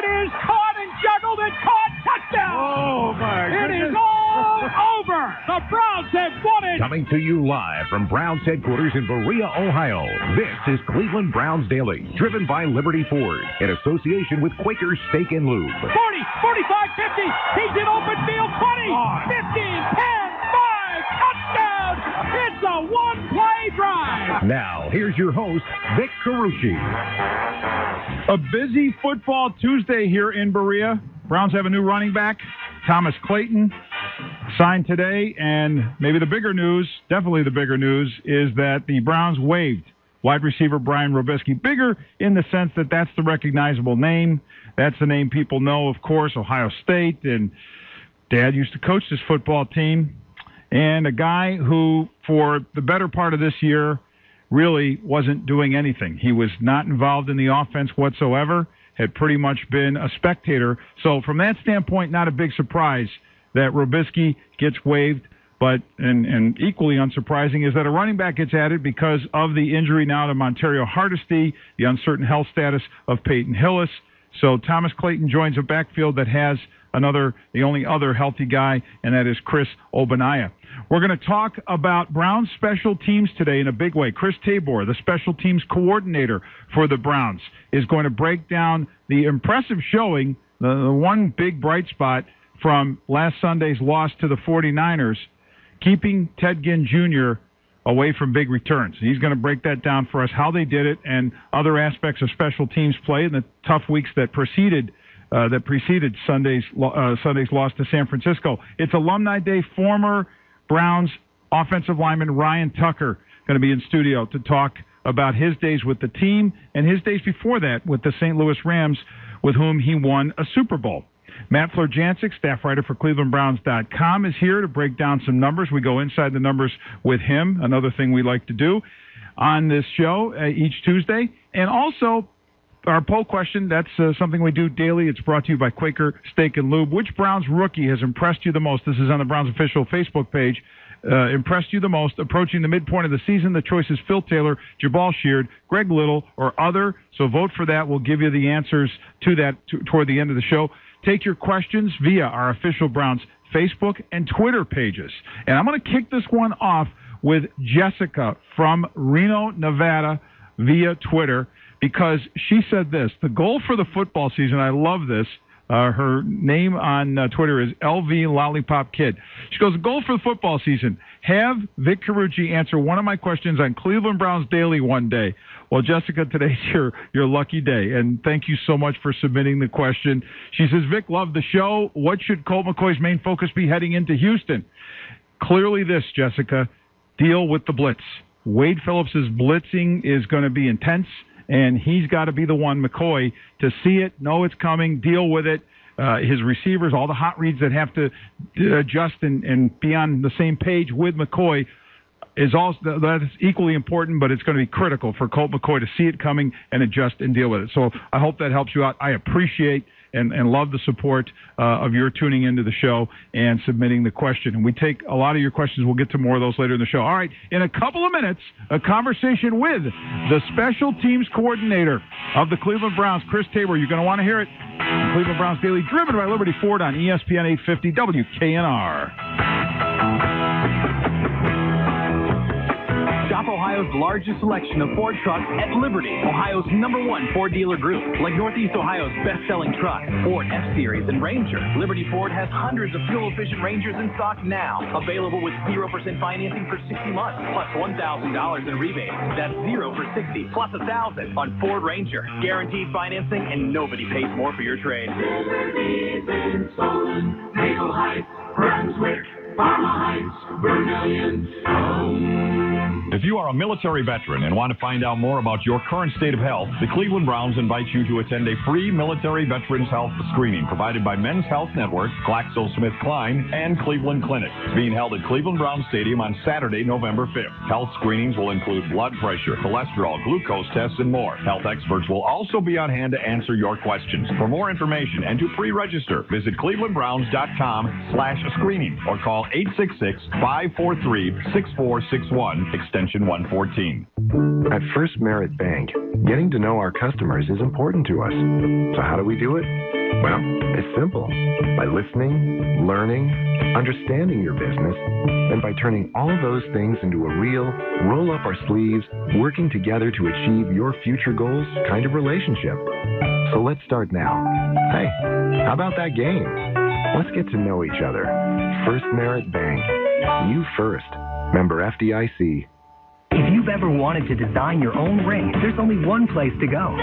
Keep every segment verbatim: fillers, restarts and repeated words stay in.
It is caught and juggled and caught. Touchdown! Oh, my goodness. It is all over. The Browns have won it. Coming to you live from Browns headquarters in Berea, Ohio, this is Cleveland Browns Daily, driven by Liberty Ford, in association with Quaker Steak and Lube. forty, forty-five, fifty. He's in open field. twenty, fifteen, ten, five. Touchdown. It's a one-play drive. Now, here's your host, Vic Carucci. A busy football Tuesday here in Berea. Browns have a new running back, Thomas Clayton, signed today, and maybe the bigger news, definitely the bigger news, is that the Browns waived wide receiver Brian Robiskie. Bigger in the sense that that's the recognizable name. That's the name people know, of course, Ohio State, and Dad used to coach this football team, and a guy who, for the better part of this year, really wasn't doing anything. He was not involved in the offense whatsoever, had pretty much been a spectator. So from that standpoint, not a big surprise that Robiskie gets waived. But, and, and equally unsurprising, is that a running back gets added because of the injury now to Montario Hardesty, the uncertain health status of Peyton Hillis. So Thomas Clayton joins a backfield that has another, the only other healthy guy, and that is Chris Ogbonnaya. We're going to talk about Browns special teams today in a big way. Chris Tabor, the special teams coordinator for the Browns, is going to break down the impressive showing, the, the one big bright spot from last Sunday's loss to the forty-niners, keeping Ted Ginn Junior away from big returns. He's going to break that down for us, how they did it, and other aspects of special teams play in the tough weeks that preceded uh, that preceded Sunday's uh, Sunday's loss to San Francisco. It's Alumni Day. Former Browns offensive lineman Ryan Tucker going to be in studio to talk about his days with the team and his days before that with the Saint Louis Rams, with whom he won a Super Bowl. Matt Florjancic, staff writer for Cleveland Browns dot com, is here to break down some numbers. We go inside the numbers with him, another thing we like to do on this show uh, each Tuesday. And also, our poll question, that's uh, something we do daily. It's brought to you by Quaker Steak and Lube. Which Browns rookie has impressed you the most? This is on the Browns official Facebook page. Uh, impressed you the most approaching the midpoint of the season? The choice is Phil Taylor, Jabal Sheard, Greg Little, or other. So vote for that. We'll give you the answers to that t- toward the end of the show. Take your questions via our official Browns Facebook and Twitter pages. And I'm going to kick this one off with Jessica from Reno, Nevada, via Twitter, because she said this: the goal for the football season, I love this, uh, her name on uh, Twitter is L V Lollipop Kid. She goes, the goal for the football season, have Vic Carucci answer one of my questions on Cleveland Browns Daily one day. Well, Jessica, today's your, your lucky day, and thank you so much for submitting the question. She says, Vic, love the show. What should Colt McCoy's main focus be heading into Houston? Clearly this, Jessica, deal with the blitz. Wade Phillips' blitzing is going to be intense, and he's got to be the one, McCoy, to see it, know it's coming, deal with it. Uh, his receivers, all the hot reads that have to adjust and, and be on the same page with McCoy, is also that's equally important, but it's going to be critical for Colt McCoy to see it coming and adjust and deal with it. So I hope that helps you out. I appreciate and, and love the support uh, of your tuning into the show and submitting the question. And we take a lot of your questions. We'll get to more of those later in the show. All right, in a couple of minutes, a conversation with the special teams coordinator of the Cleveland Browns, Chris Tabor. You're going to want to hear it. Cleveland Browns Daily, driven by Liberty Ford on E S P N eight fifty W K N R. Shop Ohio's largest selection of Ford trucks at Liberty, Ohio's number one Ford dealer group. Like Northeast Ohio's best-selling trucks, Ford F-Series and Ranger. Liberty Ford has hundreds of fuel-efficient Rangers in stock now. Available with zero percent financing for sixty months, plus one thousand dollars in rebates. That's zero for sixty, plus one thousand dollars on Ford Ranger. Guaranteed financing, and nobody pays more for your trade. Liberty's in Solon, Maple Heights, Brunswick, Parma Heights, Vermillion, Stone. If you are a military veteran and want to find out more about your current state of health, the Cleveland Browns invite you to attend a free military veterans health screening provided by Men's Health Network, GlaxoSmithKline, and Cleveland Clinic. It's being held at Cleveland Browns Stadium on Saturday, November fifth. Health screenings will include blood pressure, cholesterol, glucose tests, and more. Health experts will also be on hand to answer your questions. For more information and to pre-register, visit cleveland browns dot com slash screening or call eight six six, five four three, six four six one, extension one fourteen. At First Merit Bank, getting to know our customers is important to us. So how do we do it? Well, it's simple. By listening, learning, understanding your business, and by turning all of those things into a real, roll up our sleeves, working together to achieve your future goals kind of relationship. So let's start now. Hey, how about that game? Let's get to know each other. First Merit Bank. You first. Member F D I C. If you've ever wanted to design your own ring, there's only one place to go.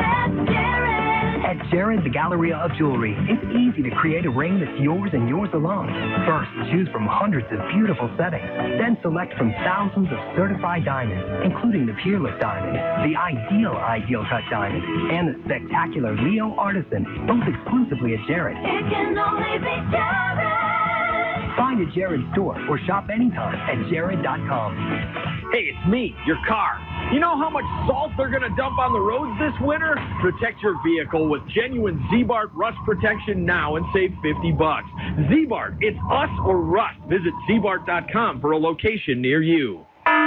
At Jared, the Galleria of Jewelry, it's easy to create a ring that's yours and yours alone. First, choose from hundreds of beautiful settings. Then select from thousands of certified diamonds, including the Peerless Diamond, the Ideal Ideal Cut Diamond, and the spectacular Leo Artisan, both exclusively at Jared. It can only be Jared. Find a Jared store or shop anytime at jared dot com. Hey, it's me, your car. You know how much salt they're going to dump on the roads this winter? Protect your vehicle with genuine Z-Bart rust protection now and save fifty bucks. Z-Bart, it's us or rust. Visit Z Bart dot com for a location near you.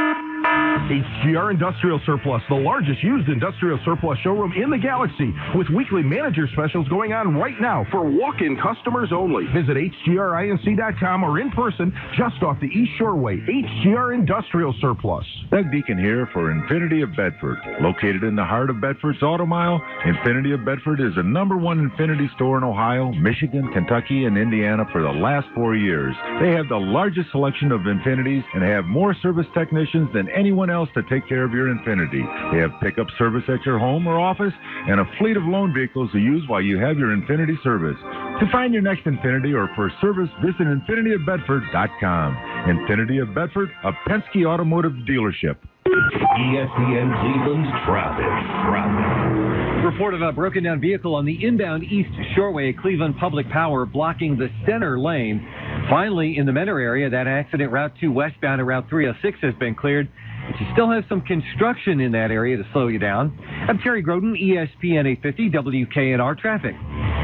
H G R Industrial Surplus, the largest used industrial surplus showroom in the galaxy, with weekly manager specials going on right now for walk-in customers only. Visit H G R I N C dot com or in person just off the East Shoreway. H G R Industrial Surplus. Doug Deacon here for Infinity of Bedford. Located in the heart of Bedford's Auto Mile, Infinity of Bedford is the number one Infinity store in Ohio, Michigan, Kentucky, and Indiana for the last four years. They have the largest selection of Infinities and have more service technicians than anyone else to take care of your Infinity. They have pickup service at your home or office and a fleet of loan vehicles to use while you have your Infinity service. To find your next Infinity or for service, visit infinity of bedford dot com. Infinity of Bedford, a Penske automotive dealership. E S P N Cleveland's traffic. Traffic. Report of a broken down vehicle on the inbound East Shoreway, Cleveland Public Power blocking the center lane. Finally, in the Menor area, that accident Route two westbound and Route three oh six has been cleared. But you still have some construction in that area to slow you down. I'm Terry Groden, E S P N eight fifty W K N R Traffic.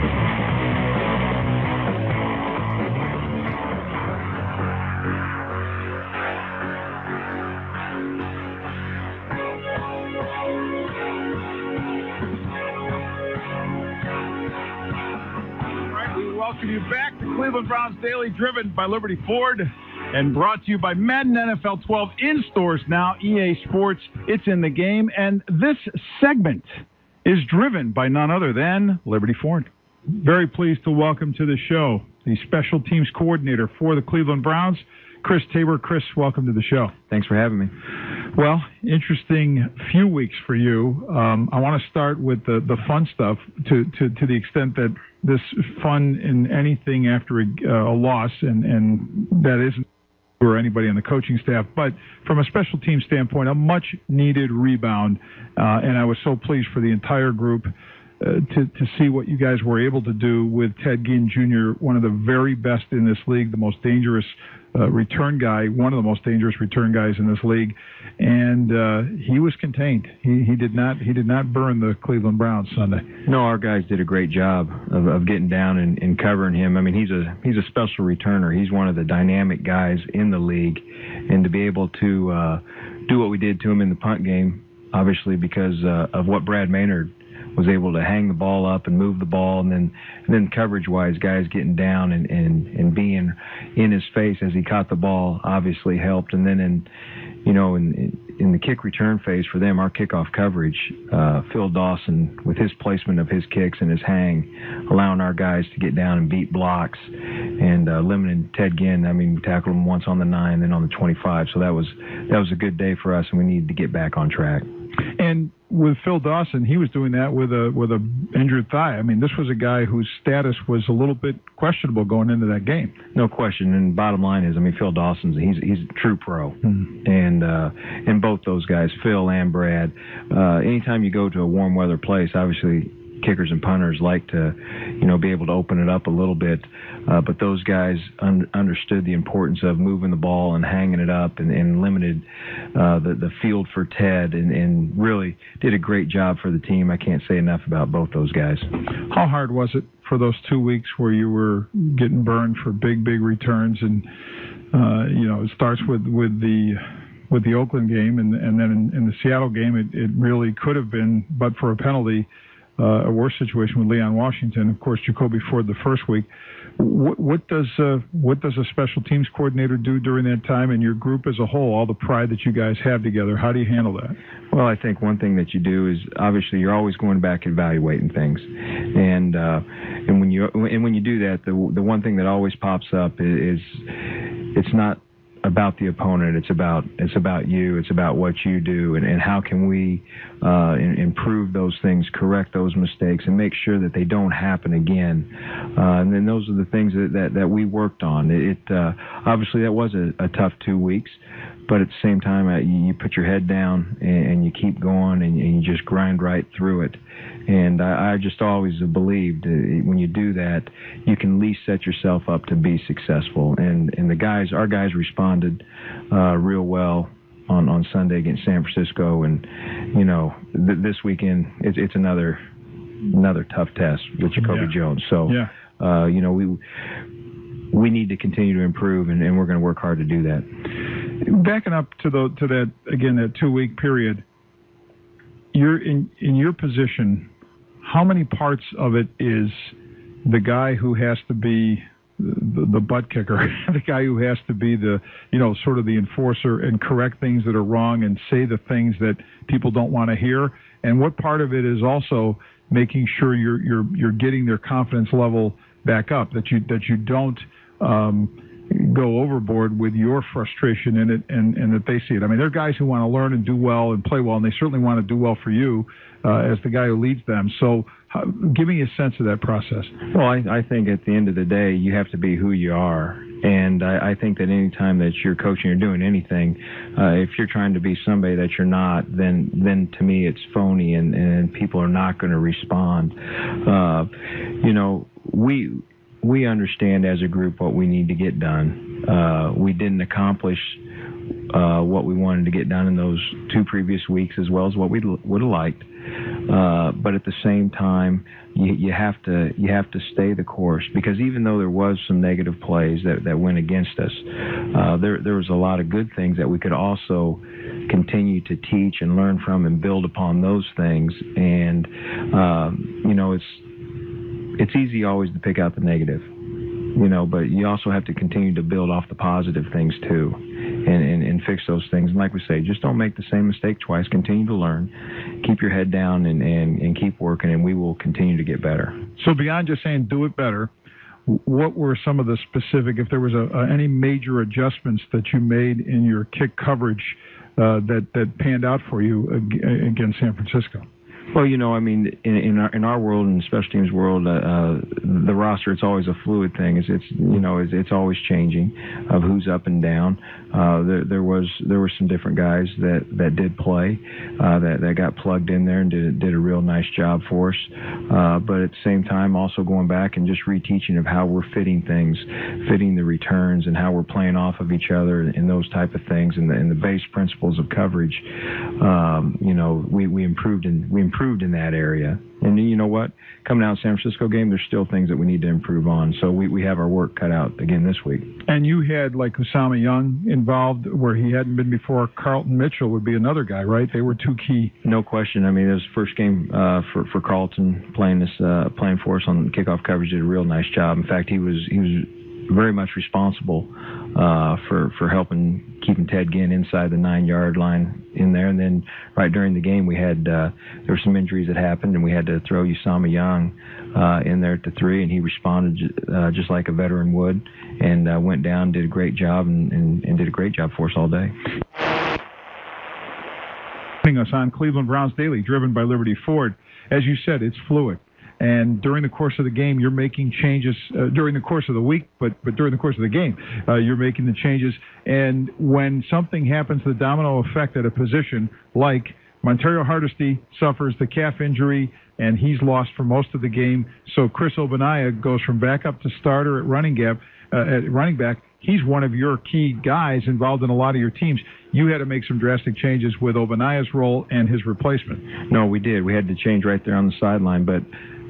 Welcome you back to Cleveland Browns Daily, driven by Liberty Ford and brought to you by Madden N F L twelve in stores now. E A Sports, it's in the game. And this segment is driven by none other than Liberty Ford. Very pleased to welcome to the show the special teams coordinator for the Cleveland Browns, Chris Tabor. Chris, welcome to the show. Thanks for having me. Well, interesting few weeks for you. Um, I want to start with the, the fun stuff to, to, to the extent that this fun in anything after a, uh, a loss, and, and that isn't for anybody on the coaching staff, but from a special team standpoint, a much-needed rebound, uh, and I was so pleased for the entire group Uh, to, to see what you guys were able to do with Ted Ginn Junior, one of the very best in this league, the most dangerous uh, return guy, one of the most dangerous return guys in this league, and uh, he was contained. He, he did not he did not burn the Cleveland Browns Sunday. No, our guys did a great job of, of getting down and, and covering him. I mean, he's a he's a special returner. He's one of the dynamic guys in the league, and to be able to uh, do what we did to him in the punt game, obviously because uh, of what Brad Maynard was able to hang the ball up and move the ball, and then and then coverage-wise, guys getting down and, and, and being in his face as he caught the ball obviously helped. And then in you know in in the kick return phase for them, our kickoff coverage, uh, Phil Dawson with his placement of his kicks and his hang, allowing our guys to get down and beat blocks, and uh, limiting Ted Ginn. I mean, we tackled him once on the nine, then on the twenty-five. So that was that was a good day for us, and we needed to get back on track. And with Phil Dawson, he was doing that with a with a injured thigh. I mean, this was a guy whose status was a little bit questionable going into that game. No question. And bottom line is, I mean, Phil Dawson's he's he's a true pro, mm-hmm. and uh, and both those guys, Phil and Brad. Uh, anytime you go to a warm weather place, obviously kickers and punters like to, you know, be able to open it up a little bit. Uh, but those guys un- understood the importance of moving the ball and hanging it up, and, and limited uh, the, the field for Ted, and, and really did a great job for the team. I can't say enough about both those guys. How hard was it for those two weeks where you were getting burned for big, big returns? And, uh, you know, it starts with, with the with the Oakland game, and and then in, in the Seattle game, it, it really could have been, but for a penalty, uh, a worse situation with Leon Washington. Of course, Jacoby Ford the first week. What, what does uh, what does a special teams coordinator do during that time, and your group as a whole, all the pride that you guys have together? How do you handle that? Well, I think one thing that you do is obviously you're always going back and evaluating things, and uh, and when you and when you do that, the the one thing that always pops up is, is it's not about the opponent. It's about it's about you. It's about what you do, and, and how can we uh, in, improve those things, correct those mistakes, and make sure that they don't happen again. Uh, and then those are the things that that, that we worked on. It uh, obviously that was a, a tough two weeks, but at the same time, uh, you, you put your head down and, and you keep going, and, and you just grind right through it. And I, I just always believed uh, when you do that, you can at least set yourself up to be successful. And and the guys, our guys responded uh, real well on, on Sunday against San Francisco. And, you know, th- this weekend, it's, it's another another tough test with Jacoby yeah. Jones. So, yeah. uh, you know, we we need to continue to improve, and, and we're going to work hard to do that. Backing up to the to that again, that two week period, you're in in your position. How many parts of it is the guy who has to be the, the butt kicker, the guy who has to be the, you know, sort of the enforcer and correct things that are wrong and say the things that people don't want to hear? And what part of it is also making sure you're you're you're getting their confidence level back up, that you that you don't um, go overboard with your frustration in it, and, and that they see it? I mean, there are guys who want to learn and do well and play well, and they certainly want to do well for you uh, as the guy who leads them. So how, give me a sense of that process. Well, I, I think at the end of the day, you have to be who you are. And I, I think that any time that you're coaching or doing anything, uh, if you're trying to be somebody that you're not, then then to me it's phony, and, and people are not going to respond. Uh, you know, we... We understand as a group what we need to get done. Uh, we didn't accomplish uh, what we wanted to get done in those two previous weeks as well as what we would have liked. Uh, but at the same time, you, you have to you have to stay the course, because even though there was some negative plays that, that went against us, uh, there there was a lot of good things that we could also continue to teach and learn from and build upon those things. And um, you know, it's. It's easy always to pick out the negative, you know, but you also have to continue to build off the positive things too, and, and, and fix those things. And like we say, just don't make the same mistake twice. Continue to learn, keep your head down, and, and, and keep working, and we will continue to get better. So beyond just saying do it better, what were some of the specific, if there was a, a, any major adjustments that you made in your kick coverage uh, that, that panned out for you against San Francisco? Well, you know, I mean, in, in our in our world, in the special teams world, uh, uh, the roster, it's always a fluid thing. It's, it's you know, it's, it's always changing of who's up and down. Uh, there, there was there were some different guys that, that did play, uh, that that got plugged in there and did did a real nice job for us. Uh, but at the same time, also going back and just reteaching of how we're fitting things, fitting the returns, and how we're playing off of each other, and those type of things, and the, and the base principles of coverage. Um, you know, we, we improved in we improved in that area. And you know what? Coming out of the San Francisco game, there's still things that we need to improve on. So we, we have our work cut out again this week. And you had, like, Usama Young involved where he hadn't been before. Carlton Mitchell would be another guy, right? They were two key. No question. I mean, it was the first game uh, for, for Carlton playing this uh, playing for us on kickoff coverage. Did a real nice job. In fact, he was he was very much responsible uh, for for helping keeping Ted Ginn inside the nine-yard line in there. And then right during the game, we had uh, there were some injuries that happened, and we had to throw Usama Young uh, in there at the three, and he responded uh, just like a veteran would, and uh, went down, did a great job, and, and, and did a great job for us all day. Us on Cleveland Browns Daily, driven by Liberty Ford. As you said, it's fluid. And during the course of the game, you're making changes uh, during the course of the week, but but during the course of the game, uh, you're making the changes. And when something happens, the domino effect at a position, like Montario Hardesty suffers the calf injury, and he's lost for most of the game. So Chris Ogbonnaya goes from backup to starter at running gap, uh, at running back. He's one of your key guys involved in a lot of your teams. You had to make some drastic changes with Obonnaya's role and his replacement. No, we did. We had to change right there on the sideline, but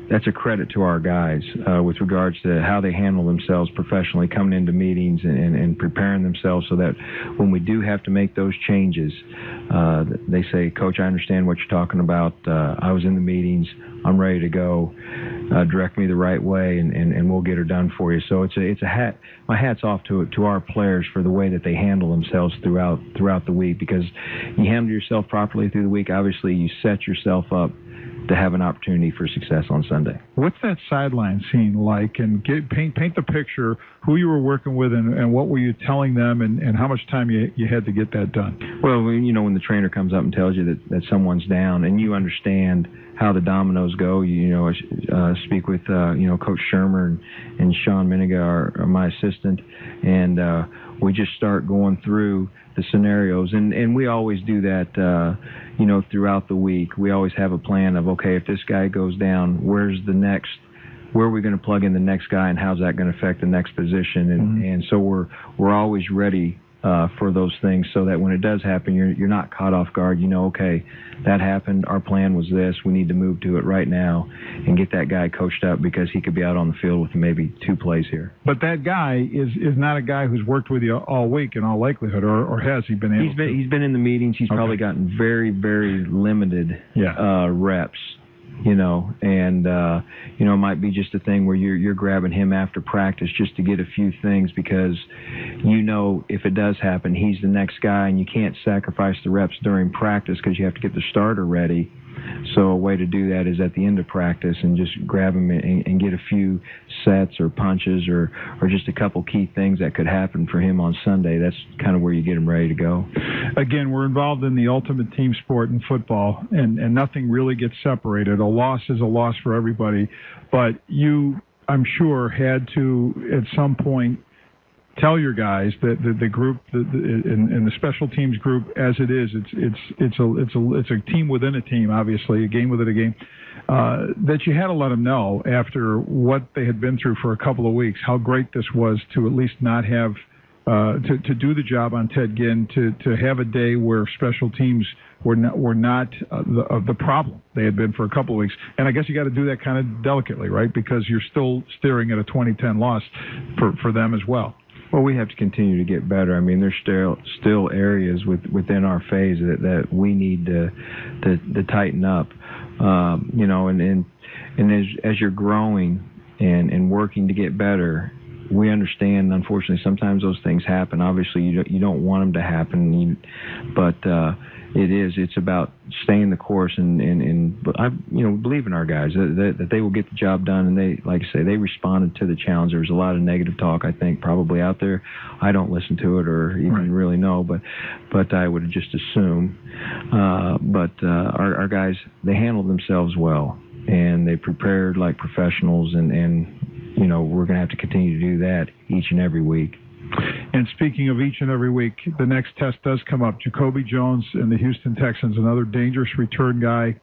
that's a credit to our guys uh, with regards to how they handle themselves professionally, coming into meetings and, and, and preparing themselves so that when we do have to make those changes, uh, they say, Coach, I understand what you're talking about. Uh, I was in the meetings. I'm ready to go. Uh, direct me the right way, and, and, and we'll get her done for you. So it's a it's a hat. My hat's off to to our players for the way that they handle themselves throughout throughout the week, because you handle yourself properly through the week. Obviously, you set yourself up to have an opportunity for success on Sunday. What's that sideline scene like? And get, paint paint the picture, who you were working with, and, and what were you telling them, and, and how much time you you had to get that done? Well, you know, when the trainer comes up and tells you that, that someone's down, and you understand how the dominoes go, you, you know, uh, speak with, uh, you know, Coach Shermer and, and Sean Miniga, are, are my assistant, and uh, we just start going through the scenarios, and, and we always do that, uh, you know, throughout the week. We always have a plan of, okay, if this guy goes down, where's the next, where are we going to plug in the next guy, and how's that going to affect the next position, and, mm-hmm. and so we're we're always ready uh, for those things, so that when it does happen, you're you're not caught off guard. You know, okay, that happened. Our plan was this. We need to move to it right now and get that guy coached up, because he could be out on the field with maybe two plays here. But that guy is is not a guy who's worked with you all week in all likelihood, or, or has he been able he's been, to? He's been in the meetings. He's okay. probably gotten very, very limited yeah. uh, reps. You know, and, uh, you know, it might be just a thing where you're, you're grabbing him after practice just to get a few things, because, you know, if it does happen, he's the next guy, and you can't sacrifice the reps during practice because you have to get the starter ready. So a way to do that is at the end of practice, and just grab him and, and get a few sets or punches, or, or just a couple key things that could happen for him on Sunday. That's kind of where you get him ready to go. Again, we're involved in the ultimate team sport in football, and, and nothing really gets separated. A loss is a loss for everybody, but you, I'm sure, had to at some point tell your guys that the, the group, the, the, in, in the special teams group, as it is, it's it's it's a it's a it's a team within a team, obviously, a game within a game. Uh, that you had to let them know after what they had been through for a couple of weeks, how great this was to at least not have uh, to to do the job on Ted Ginn, to to have a day where special teams were not were not uh, the, uh, the problem they had been for a couple of weeks. And I guess you got to do that kind of delicately, right? Because you're still staring at a twenty ten loss for for them as well. Well, we have to continue to get better. I mean, there's still still areas with, within our phase that, that we need to to, to tighten up. Um, you know, and and, and as as you're growing and, and working to get better, we understand. Unfortunately, sometimes those things happen. Obviously, you don't, you don't want them to happen, you, but uh, it is. It's about staying the course, and and, and I you know believe in our guys that, that they will get the job done. And they, like I say, they responded to the challenge. There was a lot of negative talk, I think, probably out there. I don't listen to it or even right. really know, but but I would just assume. Uh, but uh, our, our guys, they handled themselves well, and they prepared like professionals, and and you know we're going to have to continue to do that each and every week. And speaking of each and every week, the next test does come up. Jacoby Jones and the Houston Texans, another dangerous return guy.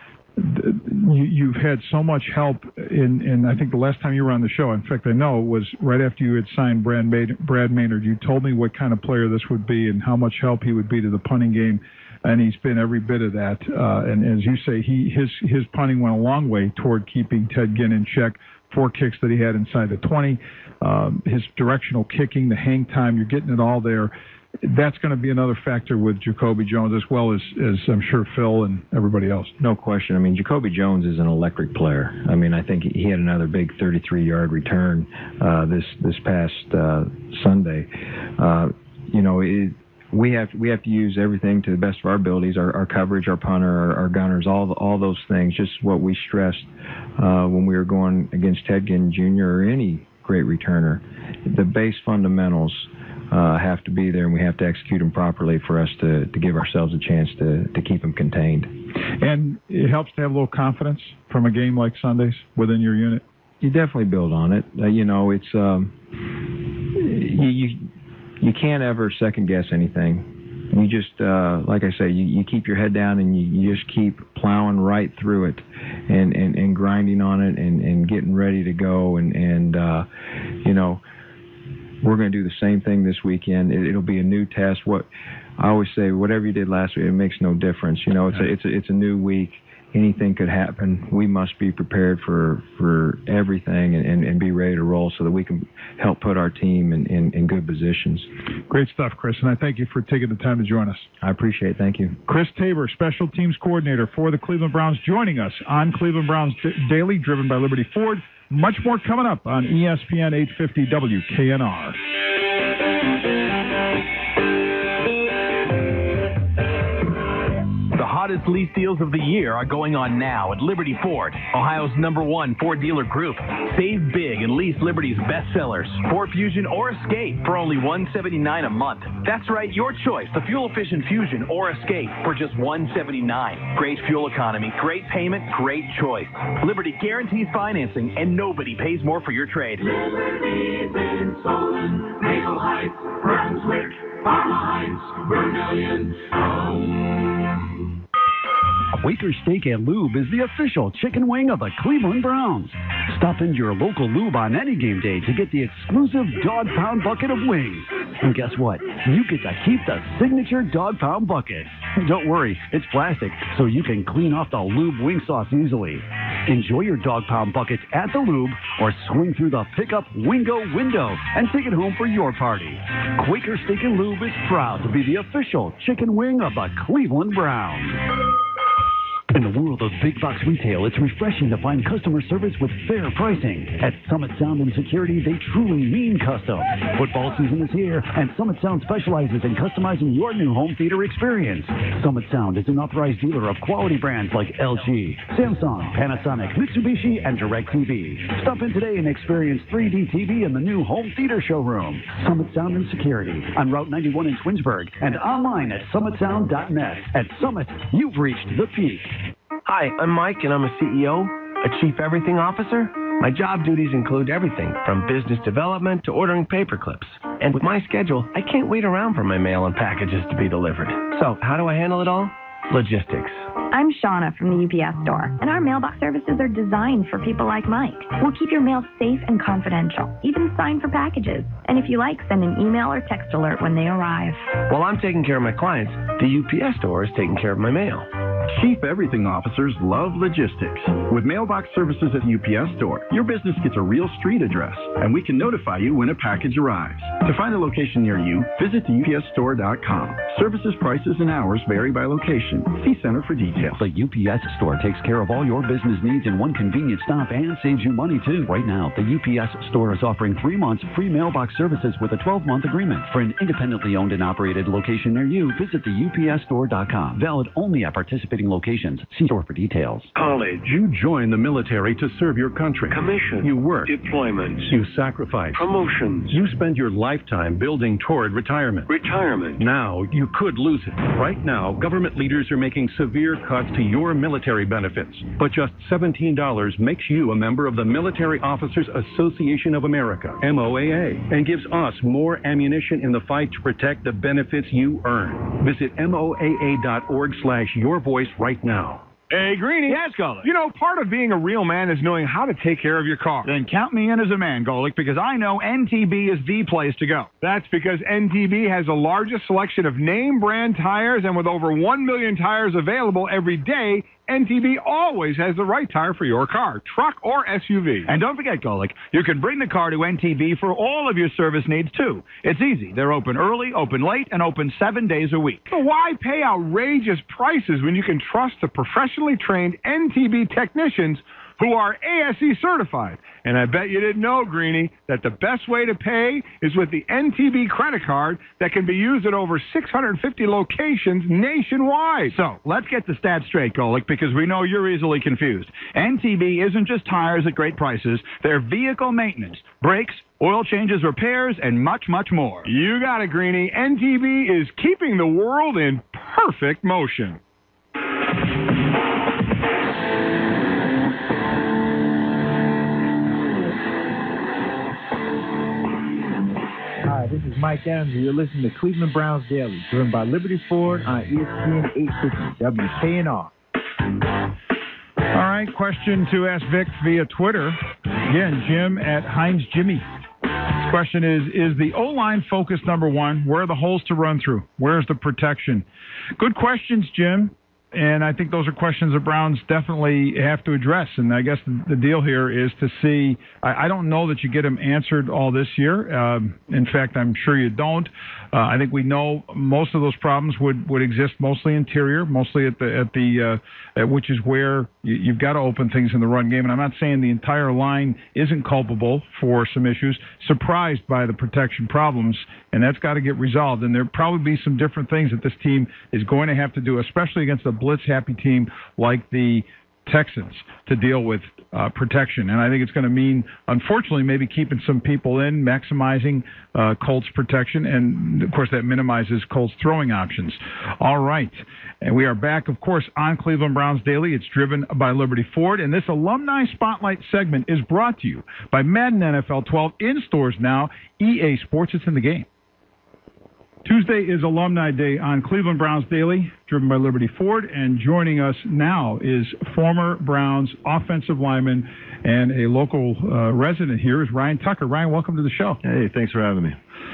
You've had so much help in, in, I think the last time you were on the show, in fact, I know it was right after you had signed Brad Maynard. You told me what kind of player this would be and how much help he would be to the punting game, and he's been every bit of that. Uh, and as you say, he his his punting went a long way toward keeping Ted Ginn in check. Four kicks that he had inside the twenty, um, his directional kicking, the hang time, you're getting it all there. That's going to be another factor with Jacoby Jones, as well as, as I'm sure Phil and everybody else. No question. I mean, Jacoby Jones is an electric player. I mean, I think he had another big thirty-three-yard return uh, this this past uh, Sunday. Uh, you know, it, we have we have to use everything to the best of our abilities, our, our coverage, our punter, our, our gunners, all all those things, just what we stressed uh, when we were going against Ted Ginn Junior or any great returner. The base fundamentals uh, have to be there, and we have to execute them properly for us to, to give ourselves a chance to, to keep them contained. And it helps to have a little confidence from a game like Sunday's within your unit? You definitely build on it. Uh, you know, it's um, you, you you can't ever second guess anything. You just, uh, like I say, you, you keep your head down, and you, you just keep plowing right through it, and, and, and grinding on it, and, and getting ready to go. And, and uh, you know, we're going to do the same thing this weekend. It, it'll be a new test. What I always say, whatever you did last week, it makes no difference. You know, it's a, it's a, it's a new week, anything could happen. We must be prepared for, for everything and, and, and be ready to roll so that we can help put our team in, in, in good positions. Great stuff, Chris, and I thank you for taking the time to join us. I appreciate it. Thank you. Chris Tabor, Special Teams Coordinator for the Cleveland Browns, joining us on Cleveland Browns Daily, driven by Liberty Ford. Much more coming up on E S P N eight fifty W K N R. The hottest lease deals of the year are going on now at Liberty Ford, Ohio's number one Ford dealer group. Save big and lease Liberty's best sellers, Ford Fusion or Escape, for only one hundred seventy-nine dollars a month. That's right, your choice, the fuel-efficient Fusion or Escape, for just one hundred seventy-nine dollars. Great fuel economy, great payment, great choice. Liberty guarantees financing, and nobody pays more for your trade. Liberty's in Solon, Maple Heights, Brunswick, Parma Heights, Vermillion, oh. Quaker Steak and Lube is the official chicken wing of the Cleveland Browns. Stop into your local lube on any game day to get the exclusive Dog Pound Bucket of wings. And guess what? You get to keep the signature Dog Pound Bucket. Don't worry, it's plastic, so you can clean off the lube wing sauce easily. Enjoy your Dog Pound Buckets at the lube or swing through the pickup Wingo window and take it home for your party. Quaker Steak and Lube is proud to be the official chicken wing of the Cleveland Browns. In the world of big box retail, it's refreshing to find customer service with fair pricing. At Summit Sound and Security, they truly mean custom. Football season is here, and Summit Sound specializes in customizing your new home theater experience. Summit Sound is an authorized dealer of quality brands like L G, Samsung, Panasonic, Mitsubishi, and DirecTV. Stop in today and experience three D T V in the new home theater showroom. Summit Sound and Security on Route ninety-one in Twinsburg and online at summit sound dot net. At Summit, you've reached the peak. Hi, I'm Mike, and I'm a C E O, a Chief Everything Officer. My job duties include everything from business development to ordering paper clips. And with my schedule, I can't wait around for my mail and packages to be delivered. So, how do I handle it all? Logistics. I'm Shauna from the U P S store, and our mailbox services are designed for people like Mike. We'll keep your mail safe and confidential, even signed for packages. And if you like, send an email or text alert when they arrive. While I'm taking care of my clients, the U P S store is taking care of my mail. Chief Everything Officers love logistics. With mailbox services at the U P S store, your business gets a real street address, and we can notify you when a package arrives. To find a location near you, visit the U P S store dot com. Services, prices, and hours vary by location. See Center for details. The U P S store takes care of all your business needs in one convenient stop and saves you money, too. Right now, the U P S store is offering three months free mailbox services with a twelve-month agreement. For an independently owned and operated location near you, visit the U P S store dot com. Valid only at participating locations. See store for details. College. You join the military to serve your country. Commission. You work. Deployments. You sacrifice. Promotions. You spend your lifetime building toward retirement. Retirement. Now, you could lose it. Right now, government leaders are making severe cuts to your military benefits. But just seventeen dollars makes you a member of the Military Officers Association of America, M O A A, and gives us more ammunition in the fight to protect the benefits you earn. Visit M O A A dot org slash your voice right now. Hey, Greenie. Yes, Golick. You know, part of being a real man is knowing how to take care of your car. Then count me in as a man, Golick, because I know N T B is the place to go. That's because N T B has the largest selection of name brand tires, and with over one million tires available every day, N T B always has the right tire for your car, truck, or S U V. And don't forget, Golick, you can bring the car to N T B for all of your service needs, too. It's easy. They're open early, open late, and open seven days a week. So why pay outrageous prices when you can trust the professionally trained N T B technicians who are A S E certified? And I bet you didn't know, Greenie, that the best way to pay is with the N T B credit card that can be used at over six hundred fifty locations nationwide. So let's get the stats straight, Golick, because we know you're easily confused. N T B isn't just tires at great prices. They're vehicle maintenance, brakes, oil changes, repairs, and much, much more. You got it, Greenie. N T B is keeping the world in perfect motion. Hi, this is Mike Adams, and you're listening to Cleveland Browns Daily, driven by Liberty Ford on E S P N eight fifty W K N R. All right, question to ask Vic via Twitter. Again, Jim at Heinz Jimmy. This question is, is the O-line focus number one? Where are the holes to run through? Where's the protection? Good questions, Jim. and I think those are questions the Browns definitely have to address. And I guess the, the deal here is to see. I, I don't know that you get them answered all this year. Um, in fact, I'm sure you don't. Uh, I think we know most of those problems would, would exist mostly interior, mostly at the at the uh, at, which is where you, you've got to open things in the run game. And I'm not saying the entire line isn't culpable for some issues. Surprised by the protection problems, and that's got to get resolved. And there'll probably be some different things that this team is going to have to do, especially against a blitz-happy team like the Texans, to deal with uh, protection. And I think it's going to mean, unfortunately, maybe keeping some people in, maximizing uh, Colts protection, and, of course, that minimizes Colts throwing options. All right. And we are back, of course, on Cleveland Browns Daily. It's driven by Liberty Ford, and this Alumni Spotlight segment is brought to you by Madden N F L twelve, in stores now. E A Sports, it's in the game. Tuesday is Alumni Day on Cleveland Browns Daily, driven by Liberty Ford, and joining us now is former Browns offensive lineman and a local uh, resident here is Ryan Tucker. Ryan, welcome to the show. Hey, thanks for having me.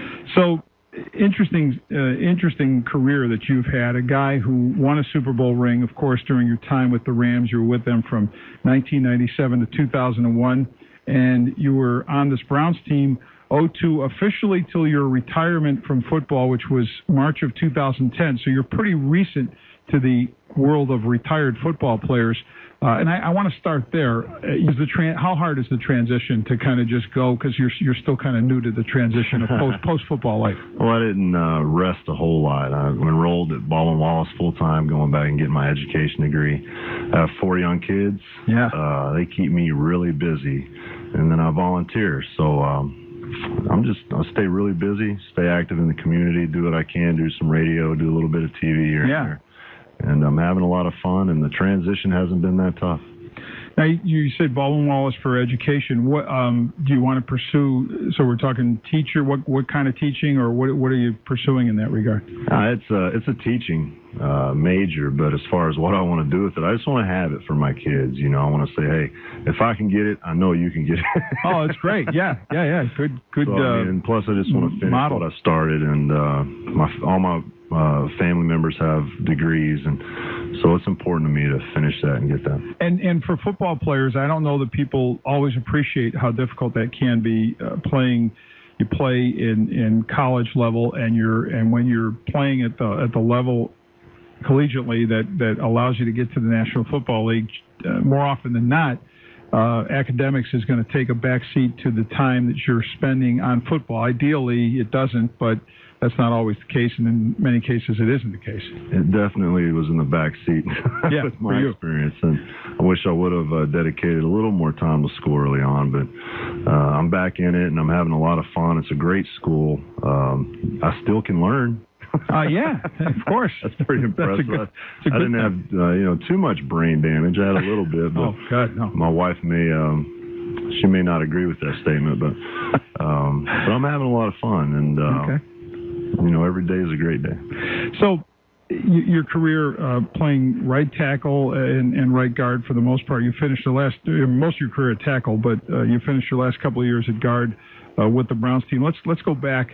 So, interesting, uh, interesting career that you've had. A guy who won a Super Bowl ring, of course, during your time with the Rams. You were with them from nineteen ninety-seven to two thousand one, and you were on this Browns team oh two officially till your retirement from football, which was March of two thousand ten. So you're pretty recent to the world of retired football players. Uh, and I, I want to start there. Is the tran- how hard is the transition to kind of just go, because you're you're still kind of new to the transition of post post football life? Well, I didn't uh, rest a whole lot. I enrolled at Baldwin Wallace full time, going back and getting my education degree. I have four young kids. Yeah. Uh, they keep me really busy, and then I volunteer. So. Um, I'm just, I'll stay really busy, stay active in the community, do what I can, do some radio, do a little bit of T V here yeah. and there. And I'm having a lot of fun, and the transition hasn't been that tough. Now, you said Baldwin Wallace for education. What um, do you want to pursue? So we're talking teacher. What what kind of teaching, or what what are you pursuing in that regard? Uh, it's a it's a teaching uh, major, but as far as what I want to do with it, I just want to have it for my kids. You know, I want to say, hey, if I can get it, I know you can get it. Oh, that's great. Yeah, yeah, yeah. Good, good. So, uh, I mean, and plus, I just want to finish model. what I started, and uh, my all my uh, family members have degrees, and so it's important to me to finish that and get that. And and for football players, I don't know that people always appreciate how difficult that can be. Uh, playing, you play in, in college level, and you're and when you're playing at the at the level collegiately that, that allows you to get to the National Football League, uh, more often than not, uh, academics is going to take a back seat to the time that you're spending on football. Ideally, it doesn't, but that's not always the case, and in many cases, it isn't the case. It definitely was in the back seat yeah, with my experience, and I wish I would have uh, dedicated a little more time to school early on, but uh, I'm back in it, and I'm having a lot of fun. It's a great school. Um, I still can learn. Uh, yeah, of course. That's pretty impressive. That's a good, I, I didn't have uh, you know too much brain damage. I had a little bit, but oh, God, no. my wife may um, she may not agree with that statement, but um, but I'm having a lot of fun, and uh, okay. you know every day is a great day. So y- your career uh, playing right tackle and, and right guard for the most part, you finished the last most of your career at tackle, but uh, you finished your last couple of years at guard uh, with the Browns team. Let's let's go back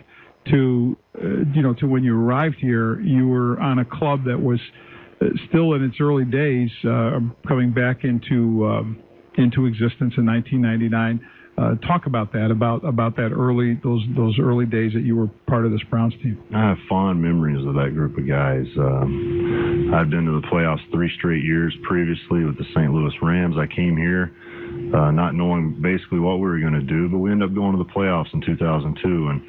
to uh, you know to when you arrived here. You were on a club that was uh, still in its early days, uh, coming back into um, into existence in nineteen ninety-nine. Uh, talk about that, about about that early those those early days that you were part of this Browns team. I have fond memories of that group of guys. Um, I've been to the playoffs three straight years previously with the Saint Louis Rams. I came here uh, not knowing basically what we were going to do, but we ended up going to the playoffs in two thousand two, and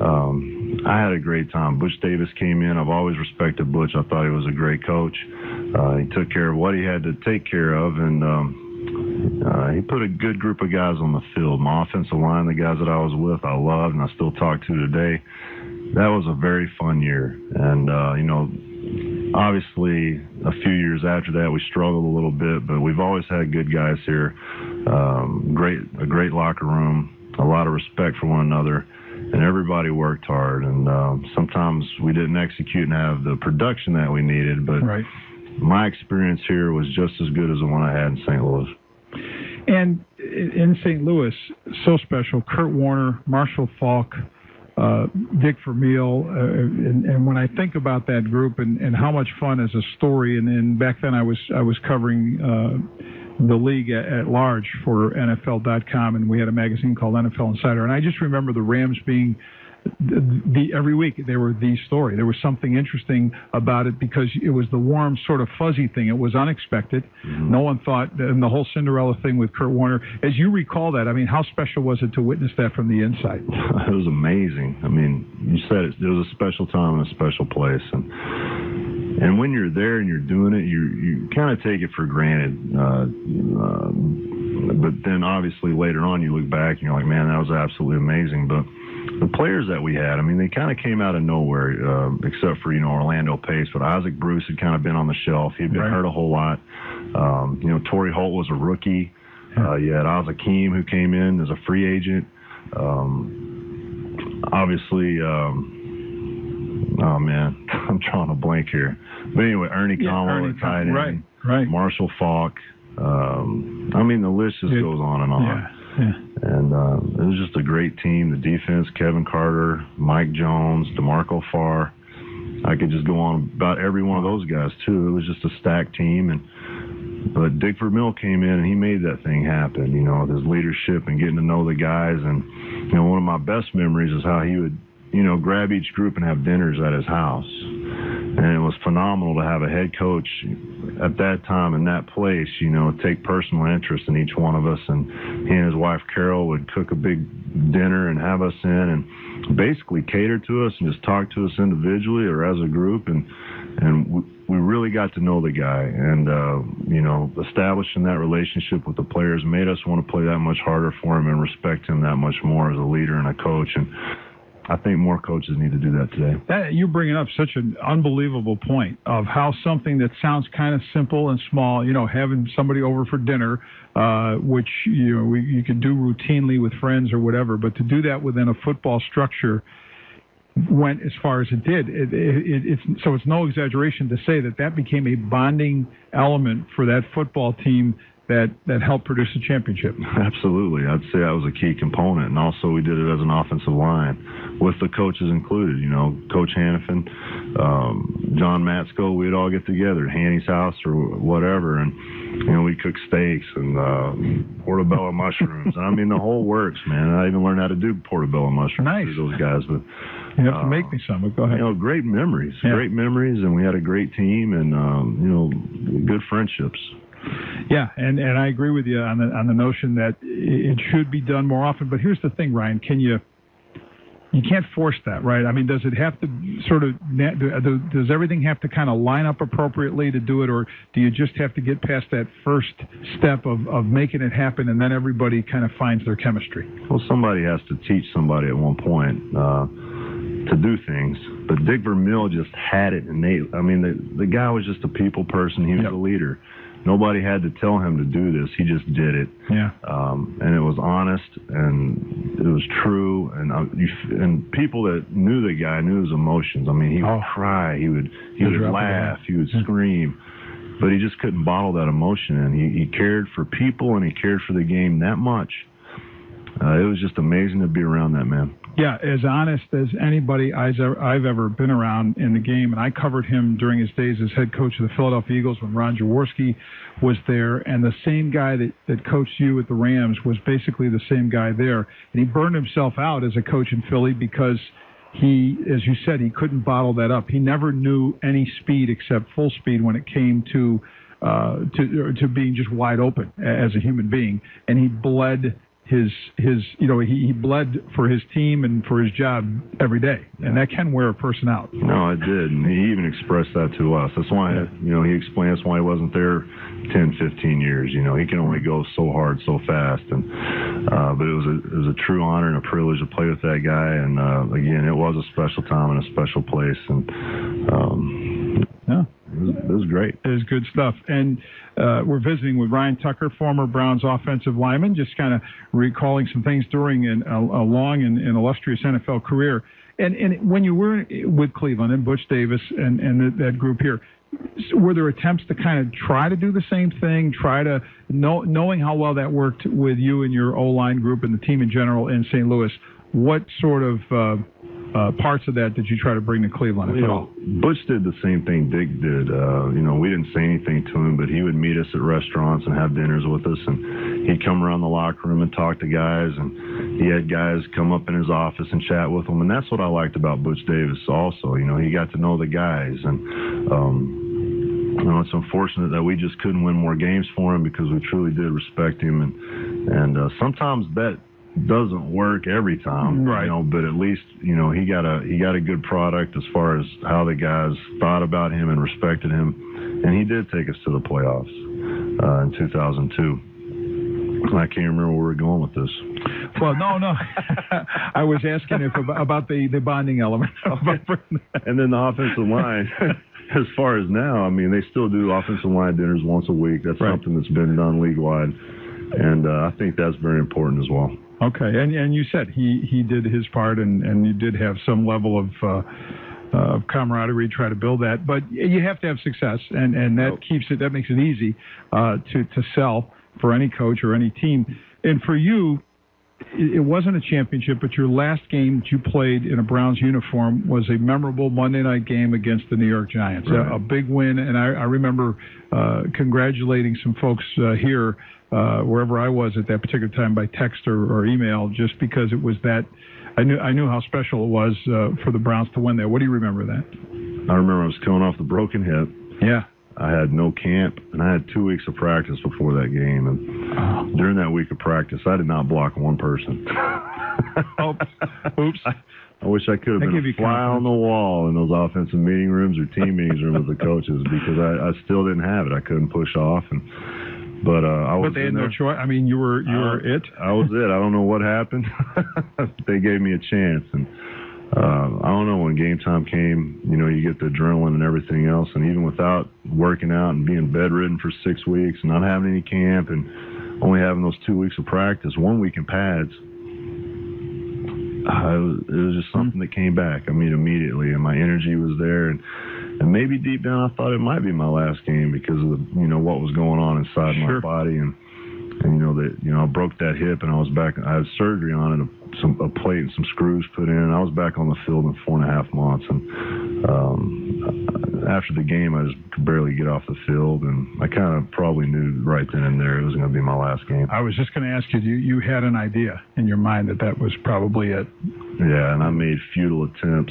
um, I had a great time. Butch Davis came in. I've always respected Butch. I thought he was a great coach. Uh, he took care of what he had to take care of, and um, Uh, he put a good group of guys on the field. My offensive line, the guys that I was with, I loved, and I still talk to today. That was a very fun year. And, uh, you know, obviously a few years after that we struggled a little bit, but we've always had good guys here. Um, great, a great locker room, a lot of respect for one another, and everybody worked hard. And um, sometimes we didn't execute and have the production that we needed, but right. my experience here was just as good as the one I had in Saint Louis. And in Saint Louis, so special. Kurt Warner, Marshall Faulk, uh, Dick Vermeil, uh, and, and when I think about that group and, and how much fun as a story, and, and back then I was I was covering uh, the league at, at large for N F L dot com, and we had a magazine called N F L Insider, and I just remember the Rams being the, the every week they were the story. There was something interesting about it because it was the warm, sort of fuzzy thing. It was unexpected. Mm-hmm. No one thought, and the whole Cinderella thing with Kurt Warner. As you recall that, I mean, how special was it to witness that from the inside? It was amazing. I mean, you said it. It was a special time and a special place, and and when you're there and you're doing it, you you kind of take it for granted. Uh, uh, but then obviously later on, you look back and you're like, man, that was absolutely amazing. But the players that we had, I mean, they kind of came out of nowhere, uh, except for, you know, Orlando Pace. But Isaac Bruce had kind of been on the shelf. He'd been right. hurt a whole lot. Um, you know, Torrey Holt was a rookie. Uh, you had Oz Hakeem, who came in as a free agent. Um, obviously, um, oh, man, I'm drawing a blank here. But anyway, Ernie yeah, Conwell, the tight end. Right, right. Marshall Faulk. Um, I mean, the list just it, goes on and on. Yeah. Yeah. And uh, it was just a great team. The defense, Kevin Carter, Mike Jones, DeMarco Farr. I could just go on about every one of those guys, too. It was just a stacked team. And But Dick Vermeil came in and he made that thing happen, you know, with his leadership and getting to know the guys. And, you know, one of my best memories is how he would, you know, grab each group and have dinners at his house. And it was phenomenal to have a head coach at that time in that place, you know, take personal interest in each one of us. And he and his wife, Carol, would cook a big dinner and have us in and basically cater to us and just talk to us individually or as a group. And, and we, we really got to know the guy. And, uh, you know, establishing that relationship with the players made us want to play that much harder for him and respect him that much more as a leader and a coach. And I think more coaches need to do that today. That, you're bringing up such an unbelievable point of how something that sounds kind of simple and small, you know, having somebody over for dinner, uh, which, you know, we, you can do routinely with friends or whatever, but to do that within a football structure went as far as it did. It, it, it's, so it's no exaggeration to say that that became a bonding element for that football team that, that helped produce a championship. Absolutely. I'd say that was a key component. And also we did it as an offensive line with the coaches included, you know, Coach Hannafin, um, John Matsko, we'd all get together at Hanny's house or whatever. And, you know, we'd cook steaks and uh, portobello mushrooms. I mean, the whole works, man. I even learned how to do portobello mushrooms nice. through those guys. But you have to uh, make me some, but go ahead. You know, great memories, yeah. great memories. And we had a great team and, um, you know, good friendships. Yeah, and, and I agree with you on the on the notion that it should be done more often. But here's the thing, Ryan: can you you can't force that, right? I mean, does it have to sort of does everything have to kind of line up appropriately to do it, or do you just have to get past that first step of, of making it happen, and then everybody kind of finds their chemistry? Well, somebody has to teach somebody at one point uh, to do things. But Dick Vermeil just had it innate. I mean, the the guy was just a people person. He was yep. a leader. Nobody had to tell him to do this. He just did it. Yeah. Um, and it was honest and it was true. And uh, you, and people that knew the guy knew his emotions. I mean, he would oh. cry. He would he would laugh. He would scream. But he just couldn't bottle that emotion. And he, he cared for people and he cared for the game that much. Uh, it was just amazing to be around that man. Yeah, as honest as anybody I've ever been around in the game, and I covered him during his days as head coach of the Philadelphia Eagles when Ron Jaworski was there, and the same guy that, that coached you at the Rams was basically the same guy there. And he burned himself out as a coach in Philly because he, as you said, he couldn't bottle that up. He never knew any speed except full speed when it came to uh, to to being just wide open as a human being, and he bled his his you know he, he bled for his team and for his job every day, and that can wear a person out. No, it did, and he even expressed that to us. That's why you know he explained that's why he wasn't there ten, fifteen years. You know, he can only go so hard so fast, and uh, but it was a it was a true honor and a privilege to play with that guy. And uh, again, it was a special time and a special place, and um, yeah. It was, it was great. It was good stuff. And uh, we're visiting with Ryan Tucker, former Browns offensive lineman, just kind of recalling some things during an, a, a long and, and illustrious N F L career. And, and when you were with Cleveland and Butch Davis and, and that group here, were there attempts to kind of try to do the same thing, try to, know, knowing how well that worked with you and your O-line group and the team in general in Saint Louis, what sort of uh, uh, parts of that did you try to bring to Cleveland, if you at know, all? Butch did the same thing Dick did. Uh, you know, we didn't say anything to him, but he would meet us at restaurants and have dinners with us, and he'd come around the locker room and talk to guys, and he had guys come up in his office and chat with him, and that's what I liked about Butch Davis also. You know, he got to know the guys, and um, you know, it's unfortunate that we just couldn't win more games for him because we truly did respect him, and and uh, sometimes that doesn't work every time, right? You know, but at least you know he got a he got a good product as far as how the guys thought about him and respected him, and he did take us to the playoffs uh, in two thousand two. I can't remember where we're going with this. Well, no, no. I was asking if about, about the, the bonding element. And then the offensive line. As far as now, I mean, they still do offensive line dinners once a week. That's right. Something that's been done league-wide. And uh, I think that's very important as well. Okay. And and you said he, he did his part, and, and you did have some level of uh, uh, of camaraderie, try to build that. But you have to have success, and, and that keeps it, that makes it easy uh, to, to sell for any coach or any team. And for you, it wasn't a championship, but your last game that you played in a Browns uniform was a memorable Monday night game against the New York Giants. Right. A, a big win, and I, I remember uh, congratulating some folks uh, here, uh, wherever I was at that particular time, by text or, or email, just because it was that. I knew I knew how special it was uh, for the Browns to win there. What do you remember of that? I remember I was coming off the broken hip. Yeah. I had no camp, and I had two weeks of practice before that game. And oh. during that week of practice, I did not block one person. oh, oops. I, I wish I could have been a fly confidence. on the wall in those offensive meeting rooms or team meetings rooms with the coaches, because I, I still didn't have it. I couldn't push off. And But uh, I was But they had there. no choice. I mean, you were you I, were it. I was it. I don't know what happened. They gave me a chance, and uh, I don't know, when game time came, you know, you get the adrenaline and everything else, and even without working out and being bedridden for six weeks, and not having any camp, and only having those two weeks of practice, one week in pads, uh, it, was, it was just something that came back. I mean, immediately, and my energy was there, and and maybe deep down I thought it might be my last game because of the, you know, what was going on inside sure. my body, and and you know that you know I broke that hip, and I was back. I had surgery on it, a, some a plate and some screws put in, and I was back on the field in four and a half months. And um, after the game, I just could barely get off the field, and I kind of probably knew right then and there it was going to be my last game. I was just going to ask you, you, you had an idea in your mind that that was probably it. Yeah, and I made futile attempts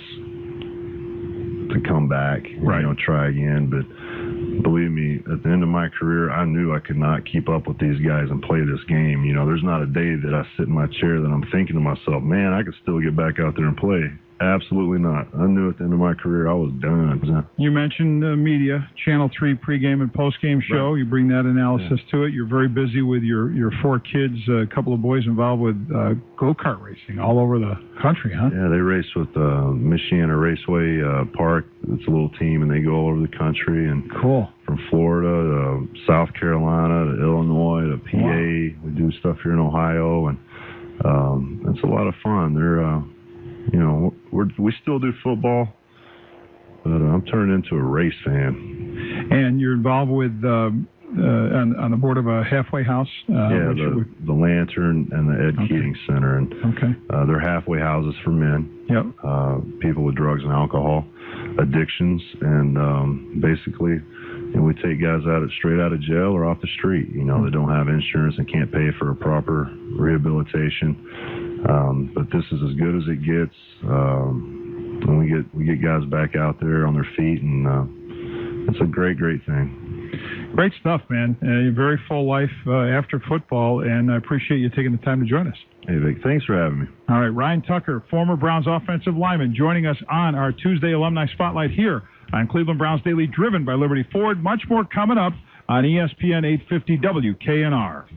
to come back, right. you know, try again, but believe me, at the end of my career, I knew I could not keep up with these guys and play this game. You know, there's not a day that I sit in my chair that I'm thinking to myself, man, I could still get back out there and play. Absolutely not. I knew at the end of my career I was done. You mentioned uh, media, Channel three pregame and postgame show. Right. You bring that analysis yeah. to it. You're very busy with your, your four kids, uh, a couple of boys involved with uh, go-kart racing all over the country, huh? Yeah, they race with uh, Michiana Raceway uh, Park. It's a little team, and they go all over the country. And cool. From Florida to South Carolina to Illinois to P A. Wow. We do stuff here in Ohio, and um, it's a lot of fun. They're... Uh, You know, we're, we still do football, but uh, I'm turning into a race fan. And you're involved with um, uh, on, on the board of a halfway house? Uh, yeah, the, would... the Lantern and the Ed okay. Keating Center. And okay. uh, they're halfway houses for men, yep. uh, people with drugs and alcohol addictions. And um, basically, you know, we take guys out of, straight out of jail or off the street, you know, mm-hmm. that don't have insurance and can't pay for a proper rehabilitation. Um, but this is as good as it gets. Um, and we get we get guys back out there on their feet, and uh, it's a great, great thing. Great stuff, man. Uh, a very full life uh, after football, and I appreciate you taking the time to join us. Hey, Vic, thanks for having me. All right, Ryan Tucker, former Browns offensive lineman, joining us on our Tuesday Alumni Spotlight here on Cleveland Browns Daily, driven by Liberty Ford. Much more coming up on E S P N eight fifty W K N R.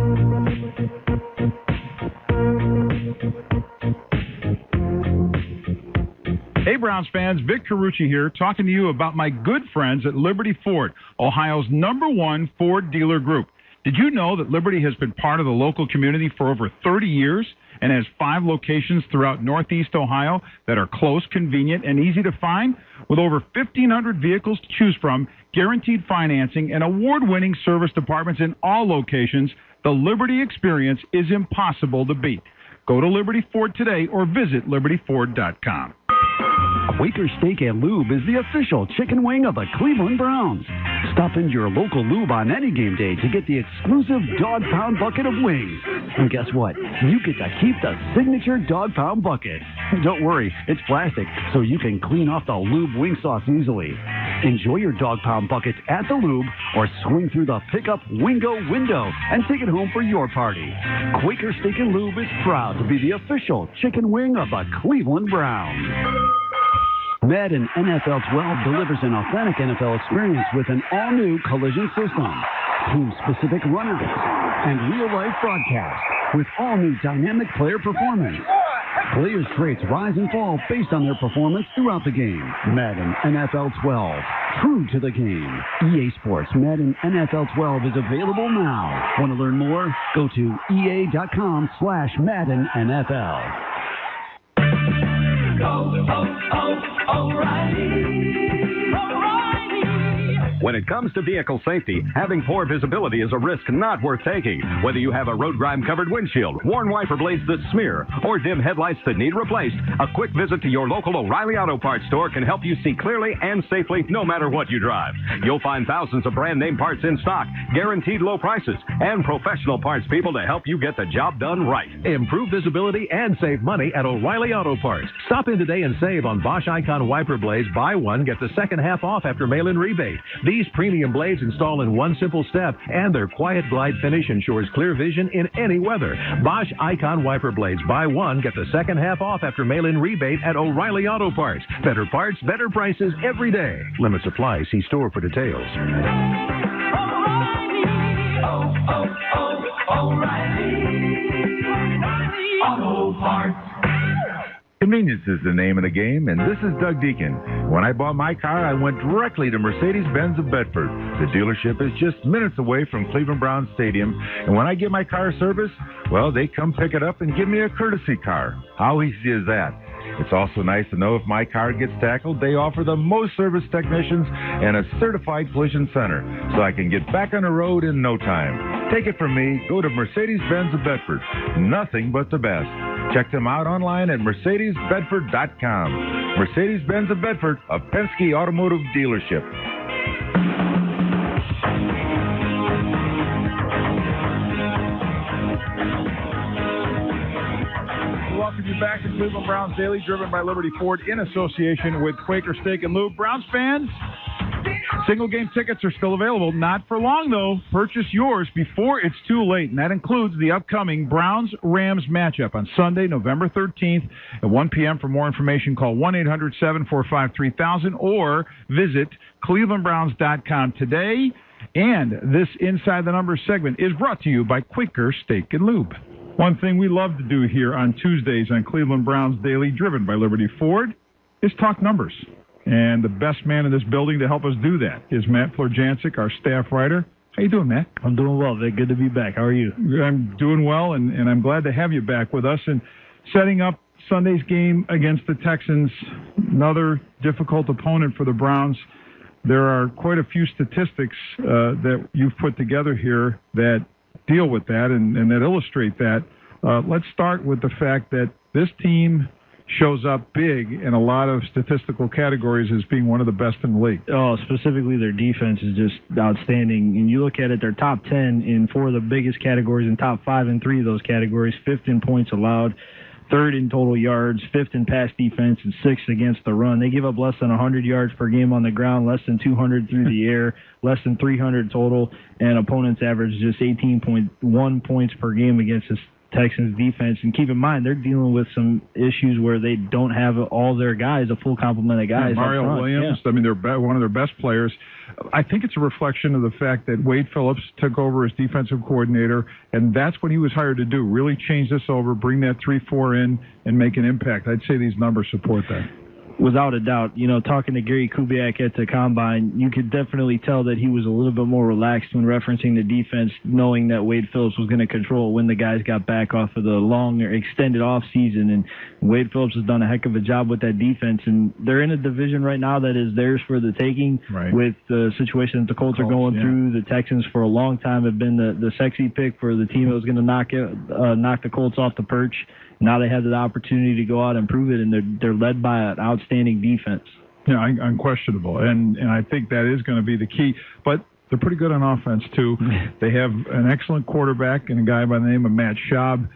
Hey, Browns fans, Vic Carucci here, talking to you about my good friends at Liberty Ford, Ohio's number one Ford dealer group. Did you know that Liberty has been part of the local community for over thirty years and has five locations throughout Northeast Ohio that are close, convenient, and easy to find? With over fifteen hundred vehicles to choose from, guaranteed financing, and award-winning service departments in all locations, the Liberty experience is impossible to beat. Go to Liberty Ford today or visit liberty ford dot com. Quaker Steak and Lube is the official chicken wing of the Cleveland Browns. Stop into your local lube on any game day to get the exclusive dog pound bucket of wings. And guess what? You get to keep the signature dog pound bucket. Don't worry, it's plastic, so you can clean off the lube wing sauce easily. Enjoy your dog pound buckets at the lube or swing through the pickup Wingo window and take it home for your party. Quaker Steak and Lube is proud to be the official chicken wing of the Cleveland Browns. Madden N F L twelve delivers an authentic N F L experience with an all-new collision system, team-specific runouts, and real-life broadcasts with all-new dynamic player performance. Players' traits rise and fall based on their performance throughout the game. Madden N F L twelve, true to the game. E A Sports Madden N F L twelve is available now. Want to learn more? Go to ea.com slash Madden NFL. Oh, oh, oh, O'Reilly. When it comes to vehicle safety, having poor visibility is a risk not worth taking. Whether you have a road grime-covered windshield, worn wiper blades that smear, or dim headlights that need replaced, a quick visit to your local O'Reilly Auto Parts store can help you see clearly and safely no matter what you drive. You'll find thousands of brand-name parts in stock, guaranteed low prices, and professional parts people to help you get the job done right. Improve visibility and save money at O'Reilly Auto Parts. Stop in today and save on Bosch Icon wiper blades. Buy one, get the second half off after mail-in rebate. These premium blades install in one simple step, and their quiet glide finish ensures clear vision in any weather. Bosch Icon wiper blades. Buy one, get the second half off after mail-in rebate at O'Reilly Auto Parts. Better parts, better prices every day. Limits apply. See store for details. Oh, oh, oh, O'Reilly. Auto Parts. Convenience is the name of the game, and this is Doug Deacon. When I bought my car, I went directly to Mercedes-Benz of Bedford. The dealership is just minutes away from Cleveland Browns Stadium, and when I get my car serviced, well, they come pick it up and give me a courtesy car. How easy is that? It's also nice to know if my car gets tackled, they offer the most service technicians and a certified collision center, so I can get back on the road in no time. Take it from me, go to Mercedes-Benz of Bedford. Nothing but the best. Check them out online at Mercedes Bedford dot com. Mercedes-Benz of Bedford, a Penske automotive dealership. Welcome you back to Cleveland Browns Daily, driven by Liberty Ford in association with Quaker Steak and Lube. Browns fans, single game tickets are still available. Not for long, though. Purchase yours before it's too late, and that includes the upcoming Browns-Rams matchup on Sunday, November thirteenth at one p.m. For more information, call one eight hundred seven four five three thousand or visit cleveland browns dot com today. And this Inside the Numbers segment is brought to you by Quaker Steak and Lube. One thing we love to do here on Tuesdays on Cleveland Browns Daily, driven by Liberty Ford, is talk numbers. And the best man in this building to help us do that is Matt Florjancic, our staff writer. How you doing, Matt? I'm doing well, Vic. Good to be back. How are you? I'm doing well, and, and I'm glad to have you back with us. And setting up Sunday's game against the Texans, another difficult opponent for the Browns. There are quite a few statistics uh, that you've put together here that deal with that and, and that illustrate that. Uh, let's start with the fact that this team shows up big in a lot of statistical categories as being one of the best in the league. Oh, specifically their defense is just outstanding. And you look at it, they're top ten in four of the biggest categories and top five in three of those categories, fifth in points allowed, third in total yards, fifth in pass defense, and sixth against the run. They give up less than one hundred yards per game on the ground, less than two hundred through the air, less than three hundred total, and opponents average just eighteen point one points per game against the Texans defense. And keep in mind, they're dealing with some issues where they don't have all their guys, a full complement of guys. Yeah, Mario Williams, yeah. I mean, they're be- one of their best players. I think it's a reflection of the fact that Wade Phillips took over as defensive coordinator, and that's what he was hired to do, really change this over, bring that three four in, and make an impact. I'd say these numbers support that. Without a doubt, you know, talking to Gary Kubiak at the Combine, you could definitely tell that he was a little bit more relaxed when referencing the defense, knowing that Wade Phillips was going to control when the guys got back off of the long or extended off season. And Wade Phillips has done a heck of a job with that defense. And they're in a division right now that is theirs for the taking, right, with the situation that the Colts, Colts are going yeah. through. The Texans for a long time have been the, the sexy pick for the team that was going to knock it, uh, knock the Colts off the perch now they have the opportunity to go out and prove it, and they're they're led by an outstanding defense. Yeah, un- unquestionable, and and I think that is going to be the key. But they're pretty good on offense too. They have an excellent quarterback and a guy by the name of Matt Schaub,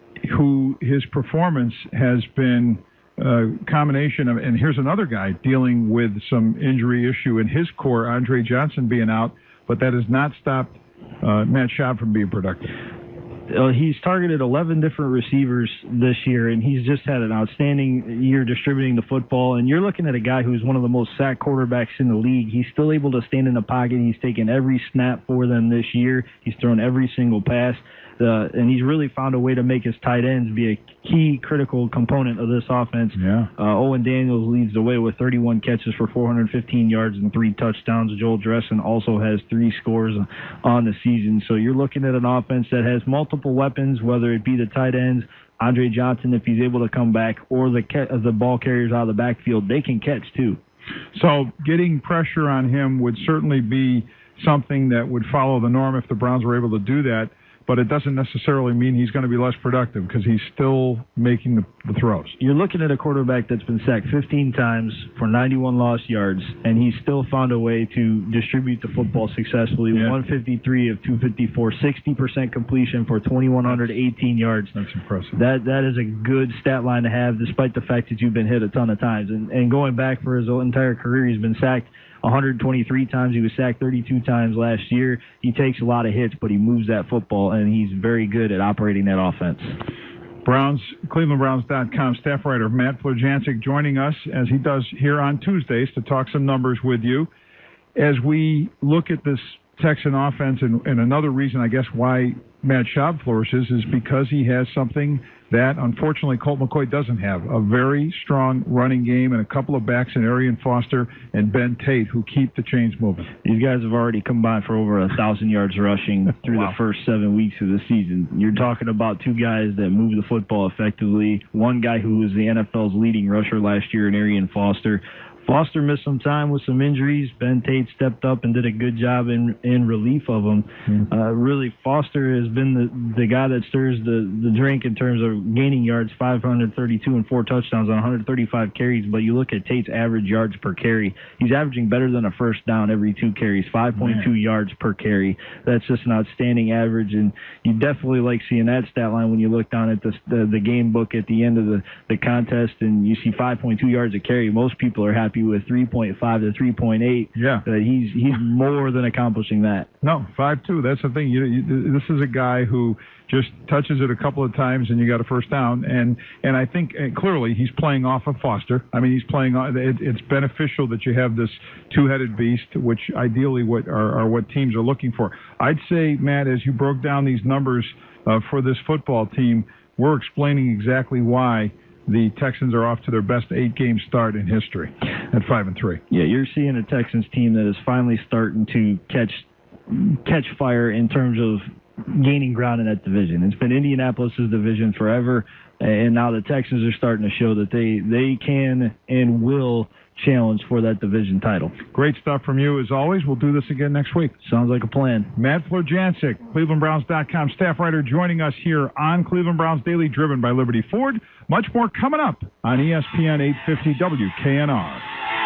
who his performance has been a combination of, and here's another guy dealing with some injury issue in his core, Andre Johnson being out, but that has not stopped uh, Matt Schaub from being productive. Uh, he's targeted eleven different receivers this year, and he's just had an outstanding year distributing the football. And you're looking at a guy who's one of the most sacked quarterbacks in the league. He's still able to stand in the pocket. He's taken every snap for them this year. He's thrown every single pass. Uh, and he's really found a way to make his tight ends be a key critical component of this offense. Yeah. Uh, Owen Daniels leads the way with thirty-one catches for four hundred fifteen yards and three touchdowns. Joel Dressen also has three scores on the season. So you're looking at an offense that has multiple weapons, whether it be the tight ends, Andre Johnson, if he's able to come back, or the ca- the ball carriers out of the backfield. They can catch, too. So getting pressure on him would certainly be something that would follow the norm if the Browns were able to do that. But it doesn't necessarily mean he's going to be less productive because he's still making the, the throws. You're looking at a quarterback that's been sacked fifteen times for ninety-one lost yards, and he's still found a way to distribute the football successfully. Yeah. one fifty-three of two fifty-four, sixty percent completion for two thousand one hundred eighteen yards. That's impressive. That That is a good stat line to have, despite the fact that you've been hit a ton of times. And, and going back for his entire career, he's been sacked one hundred twenty-three times. He was sacked thirty-two times last year. He takes a lot of hits, but he moves that football, and he's very good at operating that offense. Browns, Cleveland Browns dot com staff writer Matt Florjancic joining us, as he does here on Tuesdays, to talk some numbers with you. As we look at this Texan offense, and, and another reason, I guess, why Matt Schaub flourishes is because he has something that, unfortunately, Colt McCoy doesn't have. A very strong running game and a couple of backs in Arian Foster and Ben Tate who keep the chains moving. These guys have already combined for over a thousand yards rushing through wow. the first seven weeks of the season. You're talking about two guys that move the football effectively. One guy who was the N F L's leading rusher last year in Arian Foster. Foster missed some time with some injuries. Ben Tate stepped up and did a good job in in relief of him. Mm-hmm. Uh, really, Foster has been the, the guy that stirs the, the drink in terms of gaining yards, five hundred thirty-two and four touchdowns on one hundred thirty-five carries. But you look at Tate's average yards per carry. He's averaging better than a first down every two carries, five point two Man. yards per carry. That's just an outstanding average, and you definitely like seeing that stat line when you look down at the, the, the game book at the end of the, the contest and you see five point two yards a carry. Most people are happy with three point five to three point eight. Yeah. Uh, he's he's more than accomplishing that. No, five two. That's the thing. You, you, this is a guy who just touches it a couple of times and you got a first down. And and I think uh, clearly he's playing off of Foster. I mean, he's playing on. It, it's beneficial that you have this two-headed beast, which ideally what are, are what teams are looking for. I'd say, Matt, as you broke down these numbers uh, for this football team, we're explaining exactly why the Texans are off to their best eight-game start in history at five and three. Yeah, you're seeing a Texans team that is finally starting to catch catch fire in terms of gaining ground in that division. It's been Indianapolis' division forever, and now the Texans are starting to show that they they can and will challenge for that division title. Great stuff from you as always. We'll do this again next week. Sounds like a plan. Matt Florjancic, Cleveland Browns dot com staff writer, joining us here on Cleveland Browns Daily, driven by Liberty Ford. Much more coming up on E S P N eight fifty W K N R.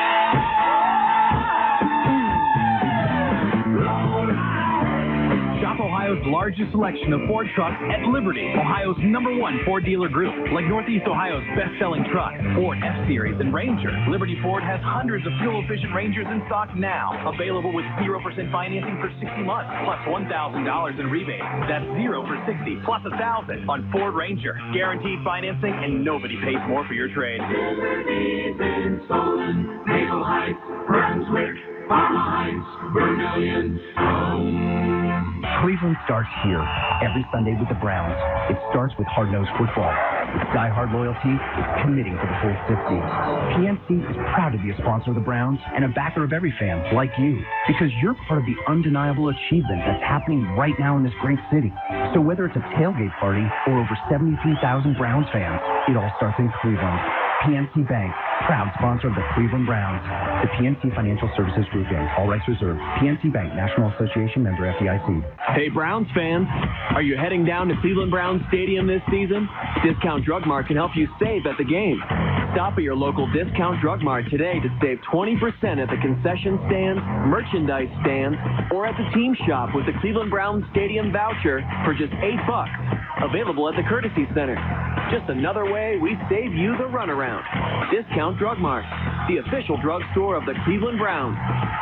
Ohio's largest selection of Ford trucks at Liberty, Ohio's number one Ford dealer group. Like Northeast Ohio's best-selling truck, Ford F-Series and Ranger. Liberty Ford has hundreds of fuel-efficient Rangers in stock now. Available with zero percent financing for sixty months, plus one thousand dollars in rebate. That's zero for sixty, plus one thousand dollars on Ford Ranger. Guaranteed financing, and nobody pays more for your trade. Liberty's in Solon, Maple Heights, Brunswick, Parma Heights, Vermillion, Rome. Cleveland starts here every Sunday with the Browns. It starts with hard-nosed football. With die-hard loyalty, it's committing to the full sixty. P N C is proud to be a sponsor of the Browns and a backer of every fan like you, because you're part of the undeniable achievement that's happening right now in this great city. So whether it's a tailgate party or over seventy-three thousand Browns fans, it all starts in Cleveland. P N C Bank, proud sponsor of the Cleveland Browns. The P N C Financial Services Group, Incorporated. All rights reserved. P N C Bank, National Association member, F D I C. Hey, Browns fans, are you heading down to Cleveland Browns Stadium this season? Discount Drug Mart can help you save at the game. Stop at your local Discount Drug Mart today to save twenty percent at the concession stands, merchandise stands, or at the team shop with the Cleveland Browns Stadium voucher for just eight bucks. Available at the Courtesy Center. Just another way we save you the runaround. Discount Drug Mart, the official drugstore of the Cleveland Browns.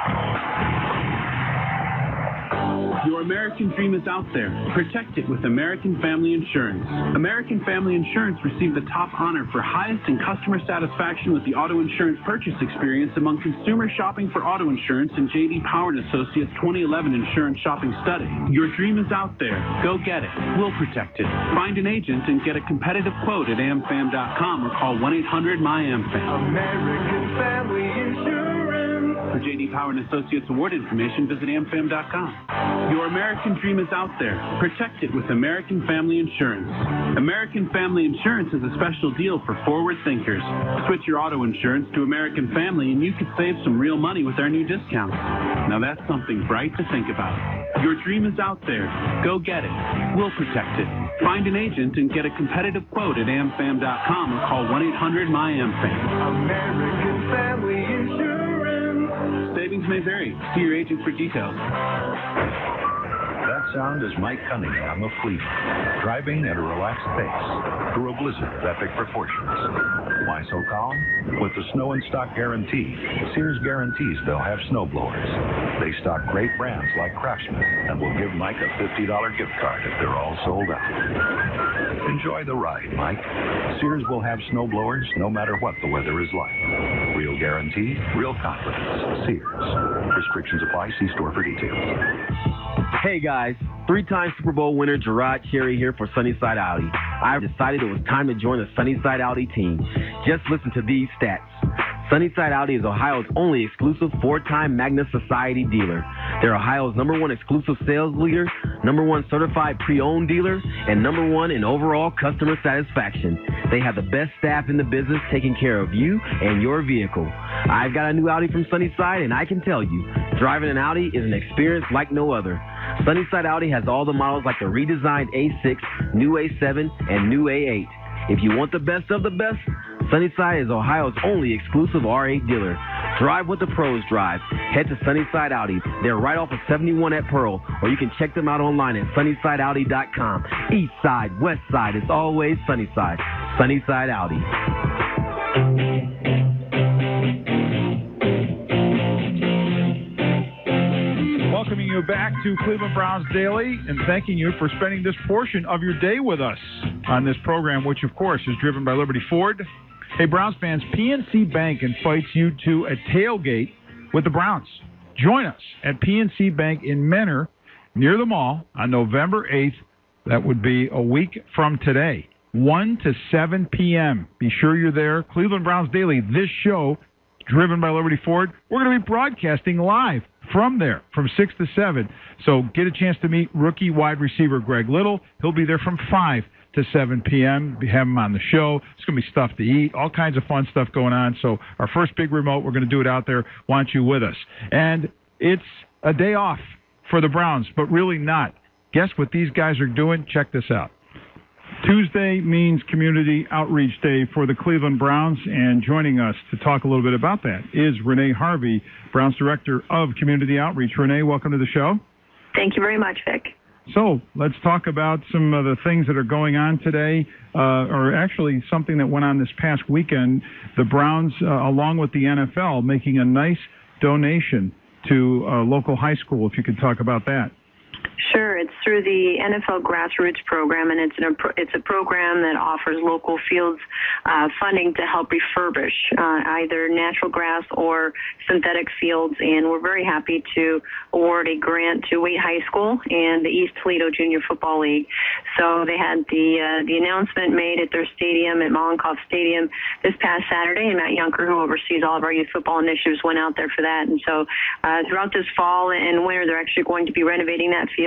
Your American dream is out there. Protect it with American Family Insurance. American Family Insurance received the top honor for highest in customer satisfaction with the auto insurance purchase experience among consumers shopping for auto insurance in J D Power and Associates twenty eleven Insurance Shopping Study. Your dream is out there. Go get it. We'll protect it. Find an agent and get a competitive quote at A M fam dot com or call one eight hundred M Y A M fam. American Family Insurance. For J D Power and Associates award information, visit A M fam dot com. Your American dream is out there. Protect it with American Family Insurance. American Family Insurance is a special deal for forward thinkers. Switch your auto insurance to American Family and you could save some real money with our new discounts. Now that's something bright to think about. Your dream is out there. Go get it. We'll protect it. Find an agent and get a competitive quote at A M fam dot com or call one eight hundred M Y A M fam. American Family Insurance. Savings may vary. See your agent for details. That sound is Mike Cunningham of Cleveland, driving at a relaxed pace through a blizzard of epic proportions. Why so calm? With the snow in stock guarantee, Sears guarantees they'll have snow blowers. They stock great brands like Craftsman and will give Mike a fifty dollar gift card if they're all sold out. Enjoy the ride, Mike. Sears will have snow blowers no matter what the weather is like. Real guarantee, real confidence. Sears. Restrictions apply. See store for details. Hey guys, three-time Super Bowl winner Gerard Cherry here for Sunnyside Audi. I've decided it was time to join the Sunnyside Audi team. Just listen to these stats. Sunnyside Audi is Ohio's only exclusive four-time Magna Society dealer. They're Ohio's number one exclusive sales leader, number one certified pre-owned dealer, and number one in overall customer satisfaction. They have the best staff in the business taking care of you and your vehicle. I've got a new Audi from Sunnyside, and I can tell you, driving an Audi is an experience like no other. Sunnyside Audi has all the models like the redesigned A six, new A seven, and new A eight. If you want the best of the best, Sunnyside is Ohio's only exclusive R eight dealer. Drive what the pros drive. Head to Sunnyside Audi. They're right off of seventy-one at Pearl, or you can check them out online at sunnyside audi dot com. East side, west side, it's always Sunnyside. Sunnyside Audi. Welcoming you back to Cleveland Browns Daily and thanking you for spending this portion of your day with us on this program, which, of course, is driven by Liberty Ford. Hey, Browns fans, P N C Bank invites you to a tailgate with the Browns. Join us at P N C Bank in Menor, near the mall, on November eighth. That would be a week from today, one to seven p.m. Be sure you're there. Cleveland Browns Daily, this show, driven by Liberty Ford, we're going to be broadcasting live from there, from six to seven. So get a chance to meet rookie wide receiver Greg Little. He'll be there from five to seven p.m. We have him on the show. It's going to be stuff to eat, all kinds of fun stuff going on. So our first big remote, we're going to do it out there. Want you with us. And it's a day off for the Browns, but really not. Guess what these guys are doing? Check this out. Tuesday means Community Outreach Day for the Cleveland Browns, and joining us to talk a little bit about that is Renee Harvey, Browns Director of Community Outreach. Renee, welcome to the show. Thank you very much, Vic. So let's talk about some of the things that are going on today, uh, or actually something that went on this past weekend. The Browns, uh, along with the N F L, making a nice donation to a local high school, if you could talk about that. Sure, it's through the N F L Grassroots Program, and it's an, it's a program that offers local fields uh, funding to help refurbish uh, either natural grass or synthetic fields. And we're very happy to award a grant to Waite High School and the East Toledo Junior Football League. So they had the uh, the announcement made at their stadium, at Mollenkopf Stadium, this past Saturday, and Matt Yunker, who oversees all of our youth football initiatives, went out there for that. And so uh, throughout this fall and winter, they're actually going to be renovating that field in time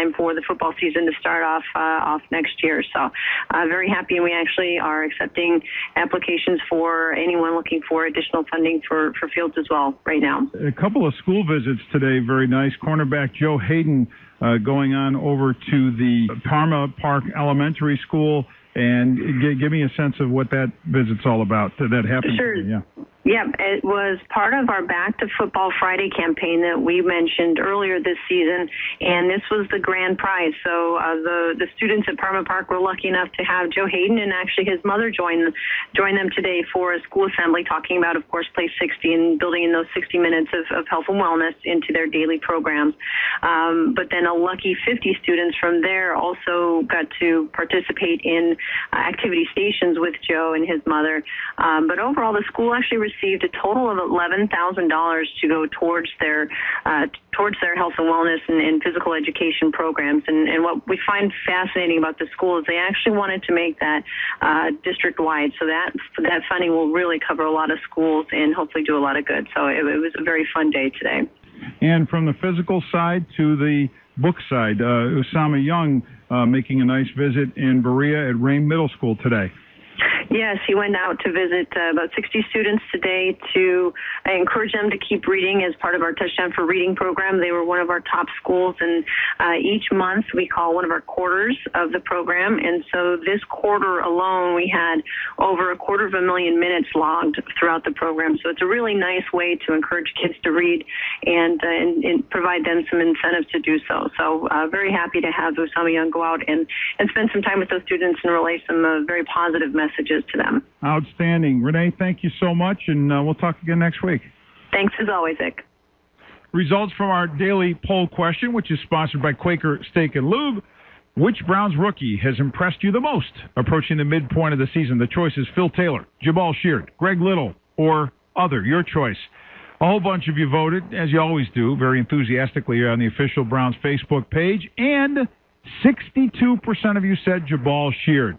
time for the football season to start off uh, off next year. So uh, very happy, and we actually are accepting applications for anyone looking for additional funding for, for fields as well right now. A couple of school visits today, very nice. Cornerback Joe Hayden uh, going on over to the Parma Park Elementary School. And g- give me a sense of what that visit's all about. That happened. Sure. Yeah. Yeah, it was part of our Back to Football Friday campaign that we mentioned earlier this season, and this was the grand prize. So uh, the the students at Parma Park were lucky enough to have Joe Hayden and actually his mother join join them today for a school assembly, talking about, of course, Place sixty and building in those sixty minutes of, of health and wellness into their daily programs. Um, but then a lucky fifty students from there also got to participate in uh, activity stations with Joe and his mother. Um, but overall, the school actually received a total of eleven thousand dollars to go towards their uh, towards their health and wellness and, and physical education programs. And, and what we find fascinating about the school is they actually wanted to make that uh, district-wide, so that that funding will really cover a lot of schools and hopefully do a lot of good. So it, it was a very fun day today. And from the physical side to the book side, uh, Usama Young uh, making a nice visit in Berea at Rame Middle School today. Yes, he went out to visit uh, about sixty students today to uh, encourage them to keep reading as part of our Touchdown for Reading program. They were one of our top schools, and uh, each month we call one of our quarters of the program. And so this quarter alone, we had over a quarter of a million minutes logged throughout the program. So it's a really nice way to encourage kids to read and, uh, and, and provide them some incentives to do so. So uh, very happy to have Usama Young go out and, and spend some time with those students and relay some uh, very positive messages to them. Outstanding. Renee, thank you so much, and uh, we'll talk again next week. Thanks as always, Vic. Results from our daily poll question, which is sponsored by Quaker Steak and Lube. Which Browns rookie has impressed you the most approaching the midpoint of the season? The choice is Phil Taylor, Jabal Sheard, Greg Little, or other. Your choice. A whole bunch of you voted, as you always do, very enthusiastically on the official Browns Facebook page, and sixty-two percent of you said Jabal Sheard.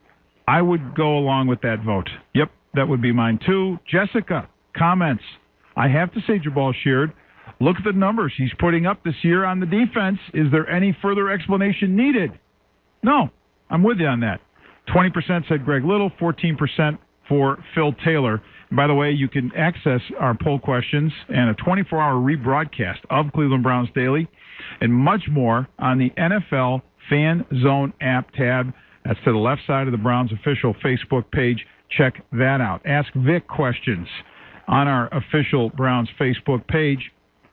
I would go along with that vote. Yep, that would be mine too. Jessica, comments. I have to say Jabal Sheard. Look at the numbers he's putting up this year on the defense. Is there any further explanation needed? No, I'm with you on that. twenty percent said Greg Little, fourteen percent for Phil Taylor. And by the way, you can access our poll questions and a twenty-four hour rebroadcast of Cleveland Browns Daily and much more on the N F L Fan Zone app tab. That's to the left side of the Browns official Facebook page. Check that out. Ask Vic questions on our official Browns Facebook page.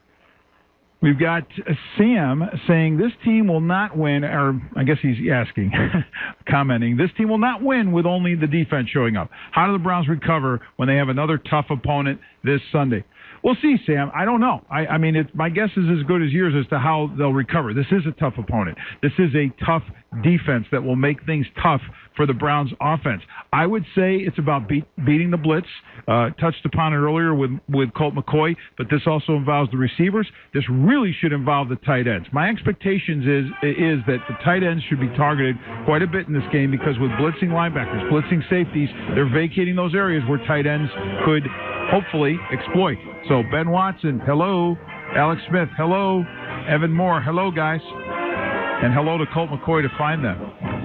We've got Sam saying this team will not win, or I guess he's asking, commenting, this team will not win with only the defense showing up. How do the Browns recover when they have another tough opponent this Sunday? We'll see, Sam. I don't know. I, I mean, it, my guess is as good as yours as to how they'll recover. This is a tough opponent. This is a tough defense that will make things tough for the Browns offense. I would say it's about beat, beating the blitz. Uh, touched upon it earlier with, with Colt McCoy, but this also involves the receivers. This really should involve the tight ends. My expectations is is that the tight ends should be targeted quite a bit in this game because with blitzing linebackers, blitzing safeties, they're vacating those areas where tight ends could hopefully exploit. So Ben Watson, hello. Alex Smith, hello. Evan Moore, hello, guys. And hello to Colt McCoy to find them.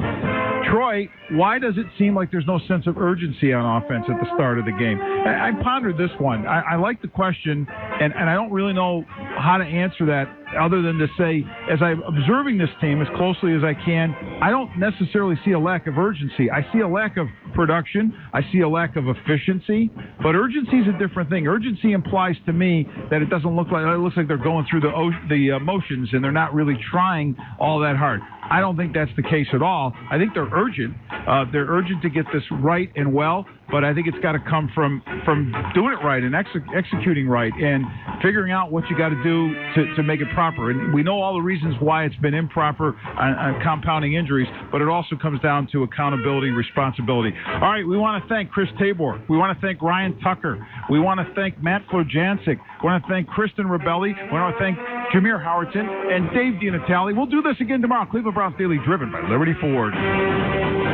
Troy, why does it seem like there's no sense of urgency on offense at the start of the game? I, I pondered this one. I, I like the question, and, and I don't really know how to answer that other than to say, as I'm observing this team as closely as I can, I don't necessarily see a lack of urgency. I see a lack of production. I see a lack of efficiency. But urgency is a different thing. Urgency implies to me that it doesn't look like it looks like they're going through the the uh, motions and they're not really trying all that hard. I don't think that's the case at all. I think they're urgent. Uh, they're urgent to get this right and well, but I think it's got to come from from doing it right and ex- executing right and figuring out what you got to do to, to make it proper. And we know all the reasons why it's been improper on, on compounding injuries, but it also comes down to accountability and responsibility. All right, we want to thank Chris Tabor. We want to thank Ryan Tucker. We want to thank Matt Flojancic. We want to thank Kristen Rebelli. We want to thank Jameer Howerton and Dave DiNatale. We'll do this again tomorrow. Cleveland Browns Daily, driven by Liberty Ford.